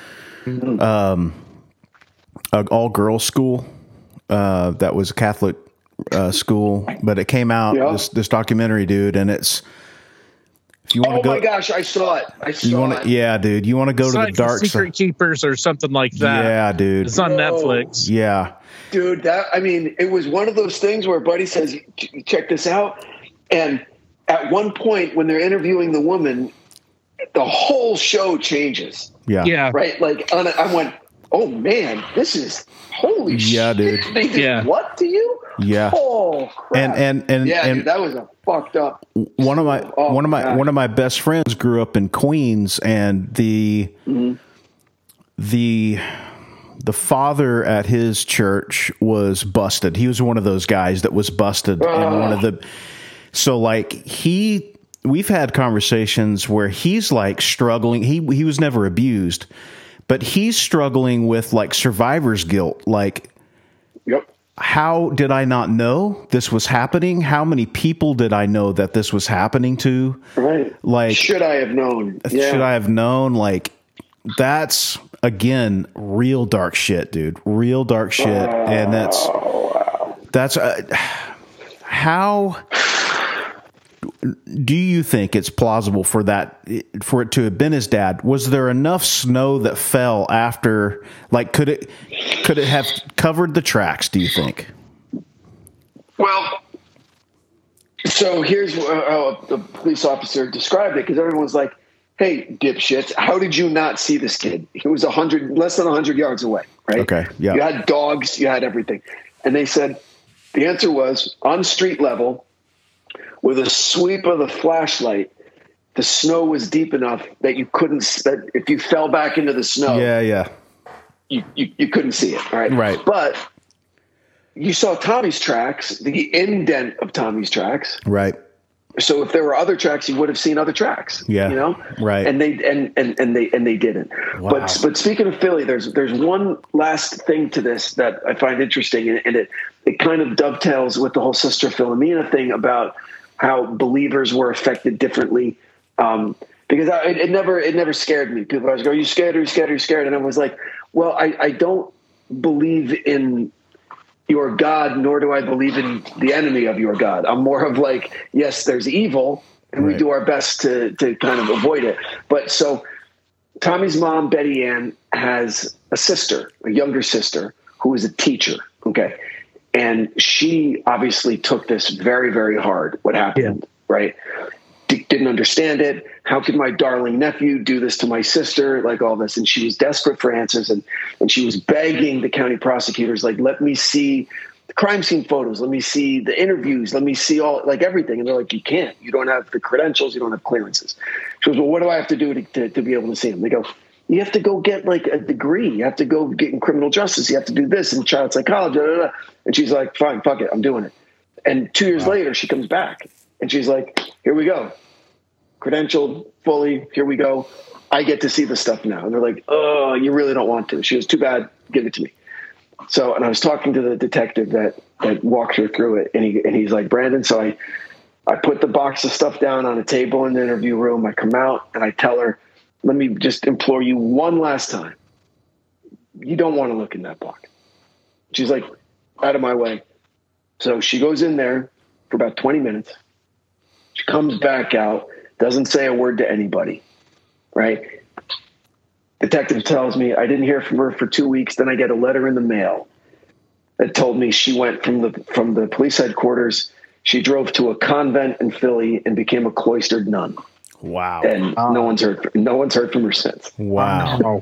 Um an all girls school. Uh that was a Catholic uh school, but it came out Yeah. this this documentary, dude, and it's if you want Oh to go my gosh, I saw it. I saw you want it. to yeah, dude, you want to go It's to the like dark Secret side. Keepers or something like that. Yeah, dude. It's on Whoa. Netflix. Yeah. Dude, that I mean, it was one of those things where Buddy says, "Ch- check this out." And at one point when they're interviewing the woman, the whole show changes, Yeah. Yeah. right? Like on a, I went, oh man, this is holy Yeah, shit. dude. They did Yeah. what to you? Yeah. Oh crap. And and and yeah, and dude, that was a fucked up. one of my Oh, one of my God. one of my best friends grew up in Queens, and the Mm-hmm. the the father at his church was busted. He was one of those guys that was busted in one of the so like he we've had conversations where he's like struggling. He he was never abused, but he's struggling with like survivor's guilt, like Yep. how did I not know this was happening? How many people did I know that this was happening to? Right. Like, Should I have known? Yeah. should I have known? Like, that's again real dark shit, dude. Real dark shit, and that's that's uh, how. Do you think it's plausible for that for it to have been his dad? Was there enough snow that fell after? Like, could it could it have covered the tracks? Do you think? Well, so here's how the police officer described it, because everyone's like, "Hey, dipshits, how did you not see this kid? He was a hundred, less than a hundred yards away, right? Okay, yeah. You had dogs, you had everything." And they said the answer was on street level, with a sweep of the flashlight, the snow was deep enough that you couldn't. That if you fell back into the snow, Yeah, yeah, you, you, you couldn't see it, right? Right. But you saw Tommy's tracks, the indent of Tommy's tracks. right. So if there were other tracks, you would have seen other tracks. Yeah, you know, right. And they and and, and they and they didn't. Wow. But but speaking of Philly, there's there's one last thing to this that I find interesting, and, and it it kind of dovetails with the whole Sister Philomena thing about how believers were affected differently. Um, because I, it, it never it never scared me. People always go, "Are you scared? Are you scared? Are you scared?" And I was like, "Well, I, I don't believe in your God, nor do I believe in the enemy of your God. I'm more of like, yes, there's evil, and Right. we do our best to to kind of avoid it." But so Tommy's mom, Betty Ann, has a sister, a younger sister, who is a teacher. Okay. And she obviously took this very, very hard, what happened, right? D- didn't understand it. How could my darling nephew do this to my sister? Like all this. And she was desperate for answers. And, and she was begging the county prosecutors, like, let me see the crime scene photos. Let me see the interviews. Let me see all, like everything. And they're like, you can't. You don't have the credentials. You don't have clearances. She goes, well, what do I have to do to, to, to be able to see them? They go, you have to go get like a degree. You have to go get in criminal justice. You have to do this and child psychology. Blah, blah, blah. And she's like, fine, fuck it. I'm doing it. And two years wow. later, she comes back and she's like, here we go. Credentialed fully. Here we go. I get to see the stuff now. And they're like, oh, you really don't want to. She goes, too bad. Give it to me. So, and I was talking to the detective that, that walked her through it. And he, and he's like, Brandon, so I, I put the box of stuff down on a table in the interview room. I come out and I tell her, let me just implore you one last time. You don't want to look in that box. She's like, out of my way. So she goes in there for about twenty minutes. She comes back out, doesn't say a word to anybody, right? Detective tells me I didn't hear from her for two weeks. Then I get a letter in the mail that told me she went from the from the police headquarters. She drove to a convent in Philly and became a cloistered nun. Wow. And wow. no one's heard no one's heard from her since. Wow.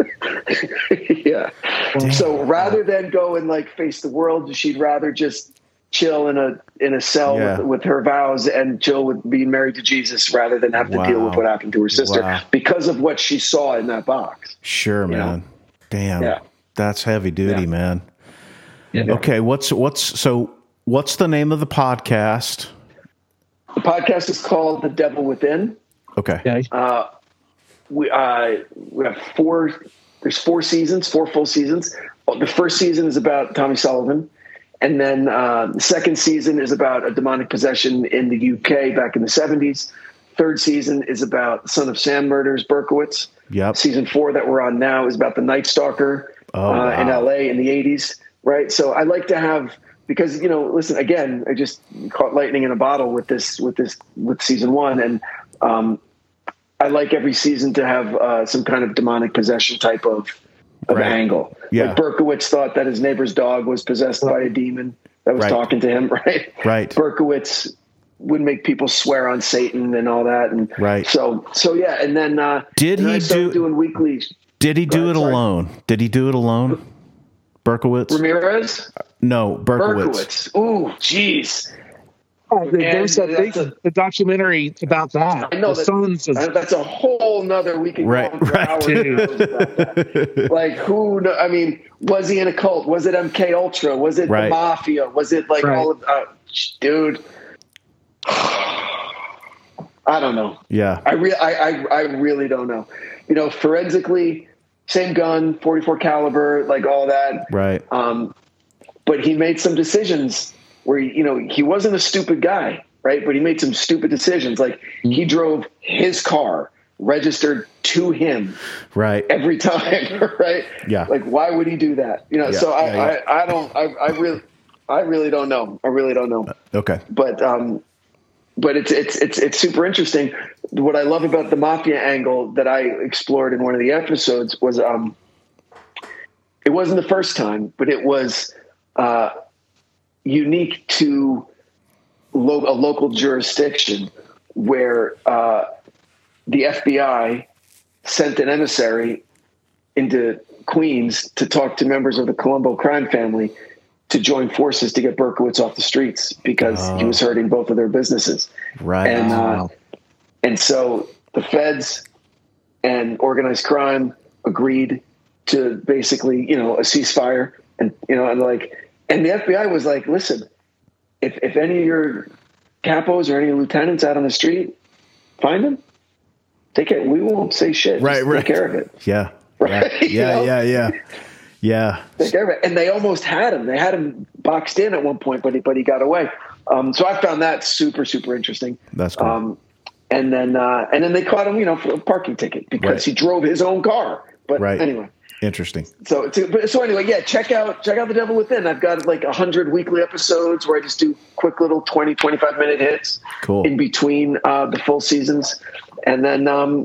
Yeah. Damn. So rather than go and like face the world, she'd rather just chill in a in a cell yeah. with, with her vows and chill with being married to Jesus rather than have to wow. deal with what happened to her sister wow. because of what she saw in that box. Sure, man. Know? Damn. Yeah. That's heavy duty, yeah. man. Yeah. Okay, what's what's so what's the name of the podcast? The podcast is called The Devil Within. Okay. Uh, we uh, we have four. There's four seasons, four full seasons. The first season is about Tommy Sullivan, and then uh, the second season is about a demonic possession in the U K back in the seventies. Third season is about Son of Sam murders, Berkowitz. Yep. Season four that we're on now is about the Night Stalker oh, uh, wow. in L A in the eighties. Right. So I like to have. Because, you know, listen, again, I just caught lightning in a bottle with this, with this, with season one. And um, I like every season to have uh, some kind of demonic possession type of, of right. angle. Yeah. Like Berkowitz thought that his neighbor's dog was possessed by a demon that was right. talking to him. Right. Right. Berkowitz would make people swear on Satan and all that. And right. so, so yeah. And then, uh, did and he do doing weekly? Did he do ahead, it sorry. alone? Did he do it alone? Berkowitz? Ramirez? No, Berkowitz. Berkowitz. Ooh, jeez. Oh, there's that big a, the documentary about that. I know the that, sons of, that's a whole nother we can right, go on for right. hours about that. Like who? Kn- I mean, was he in a cult? Was it M K Ultra? Was it right. the mafia? Was it like right. all of? Uh, dude, I don't know. Yeah, I really, I, I, I really don't know. You know, forensically, same gun, forty-four caliber, like all that. Right. Um, but he made some decisions where, you know, he wasn't a stupid guy, right? But he made some stupid decisions. Like he drove his car registered to him right every time, right? Yeah. Like, why would he do that? You know, yeah. so I, yeah, yeah. I, I don't, I, I really, I really don't know. I really don't know. Okay. But, um, but it's, it's, it's, it's super interesting. What I love about the mafia angle that I explored in one of the episodes was, um, it wasn't the first time, but it was, uh, unique to lo- a local jurisdiction where, uh, the F B I sent an emissary into Queens to talk to members of the Colombo crime family to join forces to get Berkowitz off the streets because oh. he was hurting both of their businesses. Right. And, uh, and so the feds and organized crime agreed to basically, you know, a ceasefire and, you know, and like, and the F B I was like, listen, if, if any of your capos or any lieutenants out on the street, find them, take it. We won't say shit. Right, Just right. Take care of it. Yeah. Right. Yeah. Yeah, know? yeah. Yeah. Yeah. Take care of it. And they almost had him. They had him boxed in at one point, but he, but he got away. Um, so I found that super, super interesting. That's cool. Um, and then, uh, and then they caught him, you know, for a parking ticket because right. he drove his own car. But right. anyway. Interesting. So, to, so anyway, yeah, check out, check out The Devil Within. I've got like a hundred weekly episodes where I just do quick little twenty, twenty-five minute hits cool. in between, uh, the full seasons. And then, um,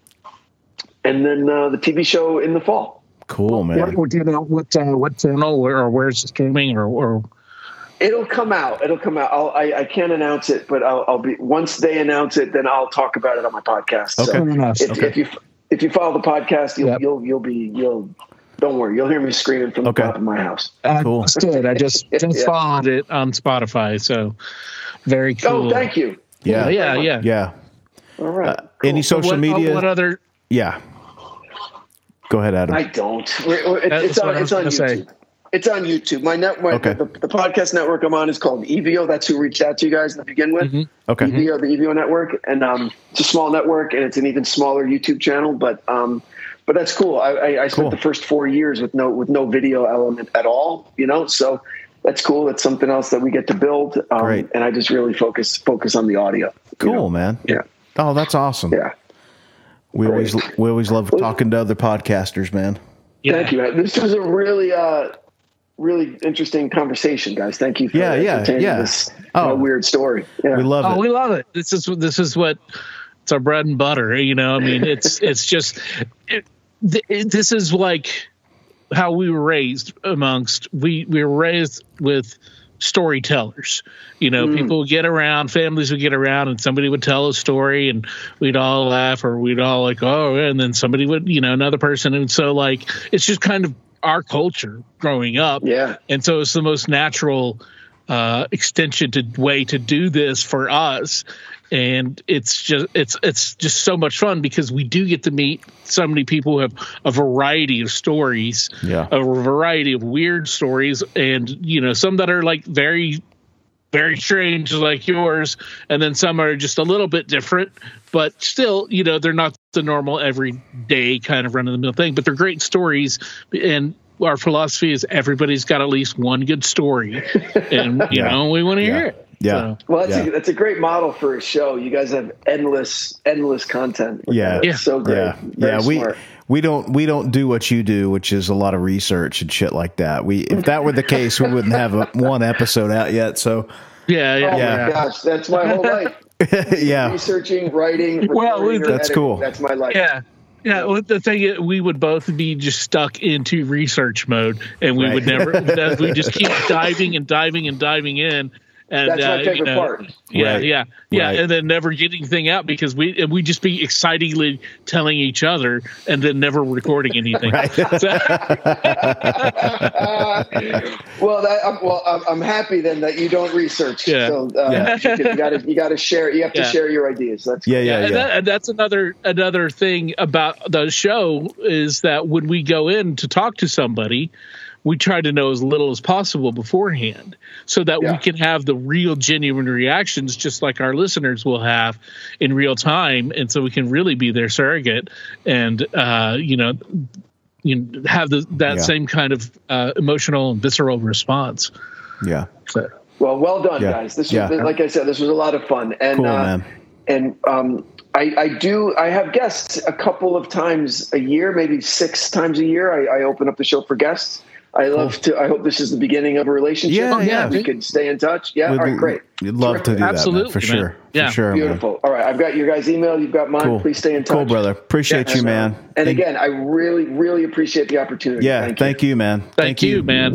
and then, uh, the T V show in the fall. Cool, man. What, do you know what, uh, what channel or, or where's it streaming or, or, It'll come out. It'll come out. I'll, I I can't announce it, but I'll, I'll be, once they announce it, then I'll talk about it on my podcast. Okay. So if, okay. if you, If you follow the podcast, you'll, yep. you'll, you'll be, you'll, don't worry. You'll hear me screaming from okay. the top of my house. Uh, cool. That's good. I just, just yeah. followed it on Spotify. So very cool. Oh, thank you. Yeah. Yeah. Yeah. Yeah. All right. Uh, cool. Any social what, media? What other? Yeah. Go ahead, Adam. I don't. We're, we're, it, it's on. It's on YouTube. Say. It's on YouTube. My network, okay. the, the podcast network I'm on is called E V O. That's who reached out to you guys to begin with. Mm-hmm. Okay. E V O, the E V O network, and um, it's a small network, and it's an even smaller YouTube channel. But um, but that's cool. I, I, I spent cool. the first four years with no with no video element at all. You know, so that's cool. That's something else that we get to build. Um, Great. And I just really focus focus on the audio. Cool, know? man. Yeah. Oh, that's awesome. Yeah. We Great. always we always love talking to other podcasters, man. Yeah. Thank you, man. This was a really. Uh, Really interesting conversation, guys. Thank you for yeah, yeah, yeah. this oh, uh, weird story. Yeah. We love oh, it. We love it. This is this is what it's our bread and butter. You know, I mean, it's it's just it, it, this is like how we were raised. Amongst we we were raised with storytellers. You know, mm. people would get around, families would get around, and somebody would tell a story, and we'd all laugh, or we'd all like, oh, and then somebody would, you know, another person, and so like it's just kind of our culture growing up. Yeah. And so it's the most natural uh, extension to way to do this for us. And it's just, it's, it's just so much fun because we do get to meet so many people who have a variety of stories, yeah. a variety of weird stories. And, you know, some that are like very, very strange like yours, and then some are just a little bit different, but still, you know, they're not the normal everyday kind of run-of-the-mill thing, but they're great stories. And our philosophy is everybody's got at least one good story, and you yeah. know, we want to yeah. hear it. Yeah. So. Well, that's, yeah. a, that's a great model for a show. You guys have endless, endless content. Yeah. yeah. So great. Yeah. Very yeah. We, smart. we don't, we don't do what you do, which is a lot of research and shit like that. We, if that were the case, we wouldn't have a, one episode out yet. So yeah. Yeah. Oh yeah. my gosh. That's my whole life. yeah. Researching, writing. Well, that's editing, cool. That's my life. Yeah. Yeah, well, the thing is, we would both be just stuck into research mode, and we right. would never. We just keep diving and diving and diving in. And that's my uh, favorite you know, part. Yeah, right. yeah, yeah, right. and then never getting anything out because we we just be excitingly telling each other and then never recording anything. Right. So, well, that, I'm, well, I'm, I'm happy then that you don't research. Yeah. So uh, Yeah. you got to you got to share. You have to Yeah. share your ideas. That's yeah, yeah, and, yeah. that, and that's another another thing about the show is that when we go in to talk to somebody, we try to know as little as possible beforehand so that Yeah. we can have the real genuine reactions just like our listeners will have in real time. And so we can really be their surrogate and, uh, you know, you know, have the, that Yeah. same kind of uh, emotional and visceral response. yeah. So, Well, well done, Yeah. guys. This Yeah. was, like I said, this was a lot of fun. And, Cool, uh, man. and, um, I, I do, I have guests a couple of times a year, maybe six times a year. I, I open up the show for guests. I love to, I hope this is the beginning of a relationship. Yeah, yeah. We could stay in touch. Yeah. We'd, All right, great. We'd love to do Absolutely, that, man, for man. sure. Yeah. For sure, Beautiful. man. All right. I've got your guys' email. You've got mine. Cool. Please stay in touch. Cool, brother. Appreciate Yeah, you, man. And Thank- again, I really, really appreciate the opportunity. Yeah, Thank, thank you, man. thank, thank you, man.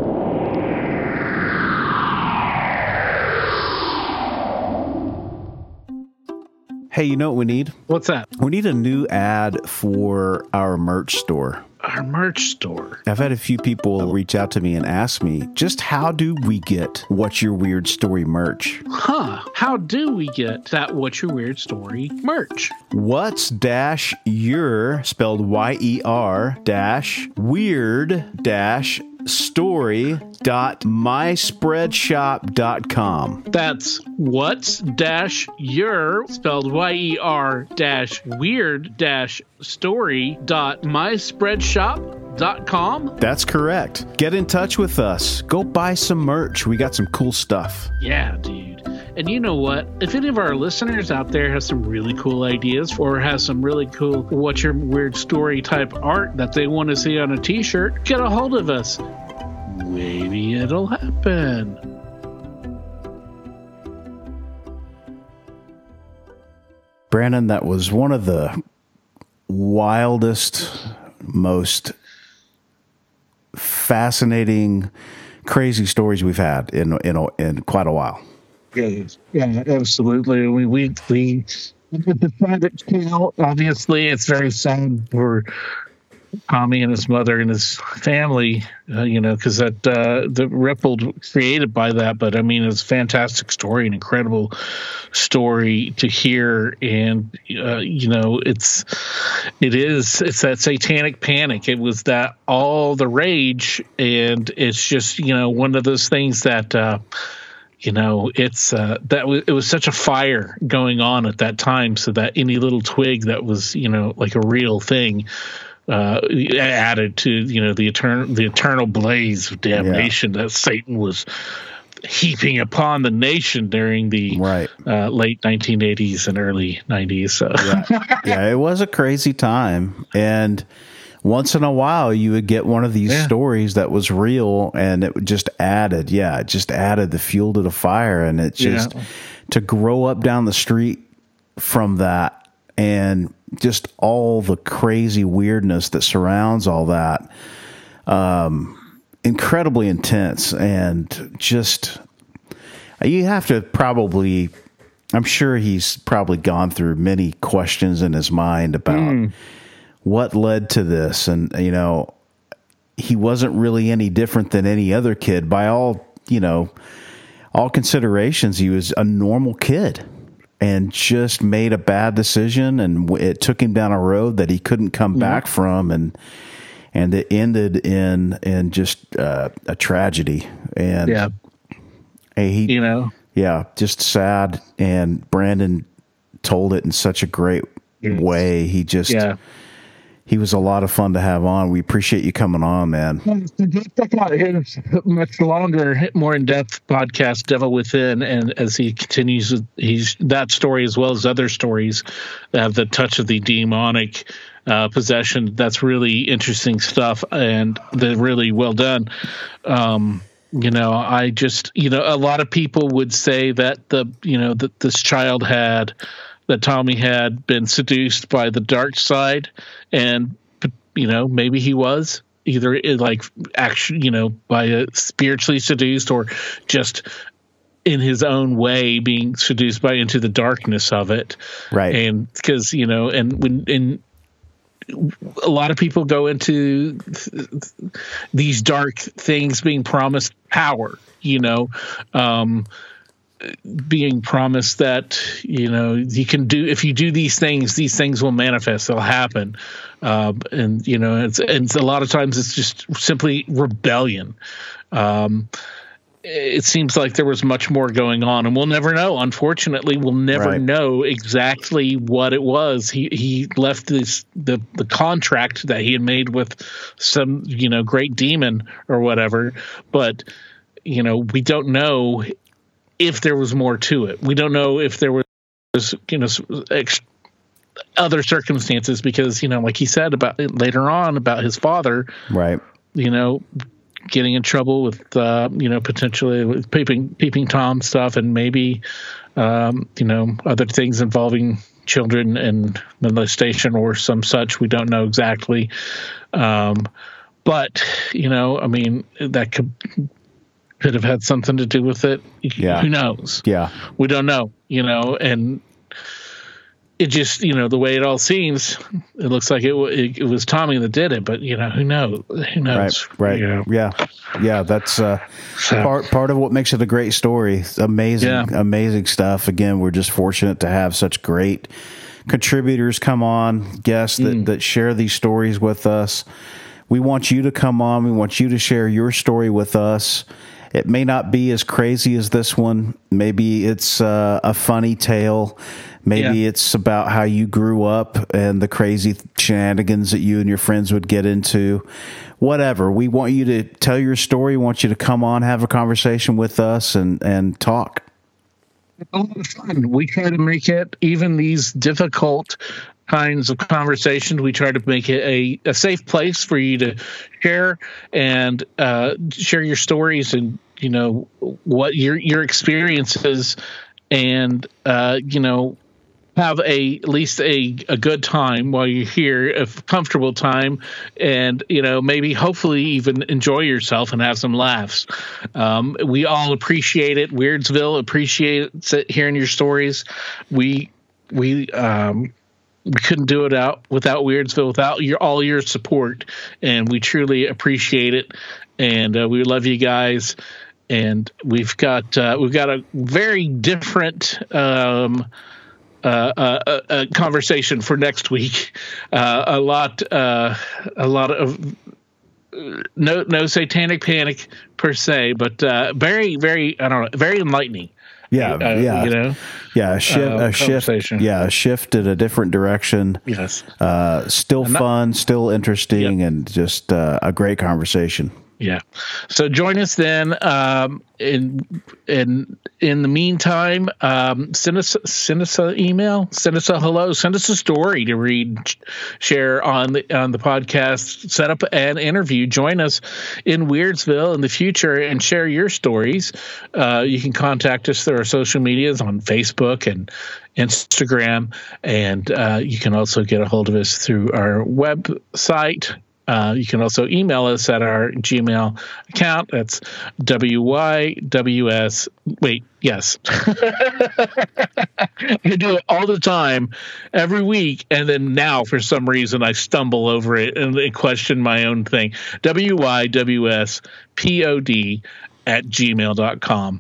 Hey, you know what we need? What's that? We need a new ad for our merch store. Our merch store. I've had a few people reach out to me and ask me, just how do we get What's Your Weird Story merch? Huh. How do we get that What's Your Weird Story merch? What's dash your, spelled Y E R, dash weird dash story dot my spread shop dot com. That's what's dash your spelled Y E R dash weird dash story dot my spread shop dot com. That's correct. Get in touch with us. Go buy some merch. We got some cool stuff. Yeah, dude. And you know what? If any of our listeners out there has some really cool ideas or has some really cool What's Your Weird Story type art that they want to see on a t-shirt, get a hold of us. Maybe it'll happen. Brandon, that was one of the wildest, most fascinating, crazy stories we've had in in in quite a while. Yeah, yeah, absolutely. We we we with the private channel, obviously, it's very sad for Tommy and his mother and his family, uh, you know, because that uh, the rippled created by that. But I mean, it's a fantastic story, an incredible story to hear, and uh, you know, it's it is it's that satanic panic. It was that all the rage, and it's just you know one of those things that. Uh, You know, it's uh, that w- it was such a fire going on at that time, so that any little twig that was, you know, like a real thing, uh, added to you know the eternal the eternal blaze of damnation yeah. that Satan was heaping upon the nation during the right. uh, late nineteen eighties and early nineties. So. Yeah. yeah, it was a crazy time, and. Once in a while, you would get one of these yeah. stories that was real, and it just added, yeah, it just added the fuel to the fire, and it just yeah. to grow up down the street from that, and just all the crazy weirdness that surrounds all that, um, incredibly intense, and just you have to probably, I'm sure he's probably gone through many questions in his mind about. Mm. What led to this? And, you know, he wasn't really any different than any other kid by all, you know, all considerations. He was a normal kid and just made a bad decision. And it took him down a road that he couldn't come mm-hmm. back from. And, and it ended in, in just uh, a tragedy. And yeah, he, you know, yeah, just sad. And Brandon told it in such a great yes. way. He just, yeah. He was a lot of fun to have on. We appreciate you coming on, man. Check out his much longer, more in-depth podcast, Devil Within, and as he continues, he's that story as well as other stories that have the touch of the demonic uh, possession. That's really interesting stuff, and they're really well done. Um, you know, I just, you know, a lot of people would say that the, you know, that this child had. That Tommy had been seduced by the dark side, and you know maybe he was either like actually you know by a spiritually seduced or just in his own way being seduced by into the darkness of it, right? And because you know, and when in a lot of people go into these dark things being promised power, you know. Um, being promised that you know you can do if you do these things these things will manifest, they'll happen, uh, and you know it's and a lot of times it's just simply rebellion. Um, it seems like there was much more going on, and we'll never know. Unfortunately, we'll never right. know exactly what it was. He he left this the the contract that he had made with some you know great demon or whatever, but you know we don't know if there was more to it. We don't know if there was, you know, ex- other circumstances because, you know, like he said about later on about his father, right? You know, getting in trouble with, uh, you know, potentially with peeping, peeping Tom stuff, and maybe, um, you know, other things involving children and molestation or some such. We don't know exactly. Um, but, you know, I mean, that could, could have had something to do with it. Yeah. Who knows? Yeah. We don't know, you know, and it just, you know, the way it all seems, it looks like it, it, it was Tommy that did it, but, you know, who knows? Who knows? Right. Right. You know? Yeah. Yeah. That's uh, so, part, part of what makes it a great story. Amazing, yeah. amazing stuff. Again, we're just fortunate to have such great contributors come on, guests that, mm. that share these stories with us. We want you to come on. We want you to share your story with us. It may not be as crazy as this one. Maybe it's uh, a funny tale. Maybe yeah. it's about how you grew up and the crazy shenanigans that you and your friends would get into. Whatever. We want you to tell your story. We want you to come on, have a conversation with us, and, and talk. It's a lot of fun. We try to make it, even these difficult kinds of conversations, we try to make it a, a safe place for you to share and uh, share your stories and, you know, what your your experiences and, uh, you know, have a at least a, a good time while you're here, a comfortable time, and, you know, maybe hopefully even enjoy yourself and have some laughs. Um, we all appreciate it. Weirdsville appreciates it, hearing your stories. We, we, um, we couldn't do it out without Weirdsville, without your all your support, and we truly appreciate it. And uh, we love you guys. And we've got uh, we've got a very different um, uh, uh, uh, uh, conversation for next week. Uh, a lot uh, a lot of no no satanic panic per se, but uh, very very I don't know very enlightening. Yeah, uh, yeah, you know, yeah. A shift, uh, a shift, yeah, a shift in a different direction. Yes, uh, still not, fun, still interesting, yep. and just uh, a great conversation. Yeah. So join us then. Um, in in in the meantime, um, send us send us an email, send us a hello, send us a story to read, share on the on the podcast. Set up an interview. Join us in Weirdsville in the future and share your stories. Uh, you can contact us through our social medias on Facebook and Instagram, and uh, you can also get a hold of us through our website. Uh, you can also email us at our Gmail account. That's W Y W S. Wait, yes. I do it all the time, every week. And then now, for some reason, I stumble over it and question my own thing. W Y W S P O D at gmail dot com.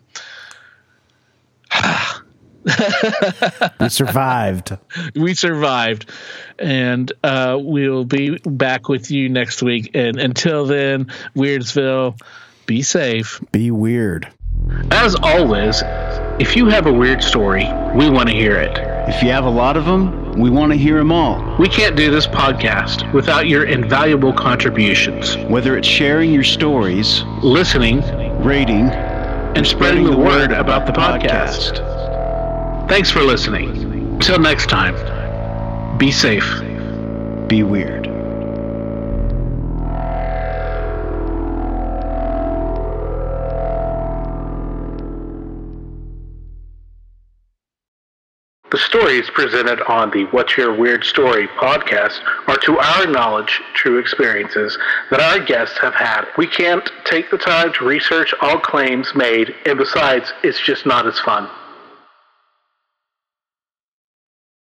We survived. We survived. And uh, we'll be back with you next week. And until then, Weirdsville, be safe. Be weird. As always, if you have a weird story, we want to hear it. If you have a lot of them, we want to hear them all. We can't do this podcast without your invaluable contributions. Whether it's sharing your stories, listening, rating, and spreading the word about the podcast. Thanks for listening. Until next time, be safe. Be weird. The stories presented on the What's Your Weird Story podcast are, to our knowledge, true experiences that our guests have had. We can't take the time to research all claims made, and besides, it's just not as fun.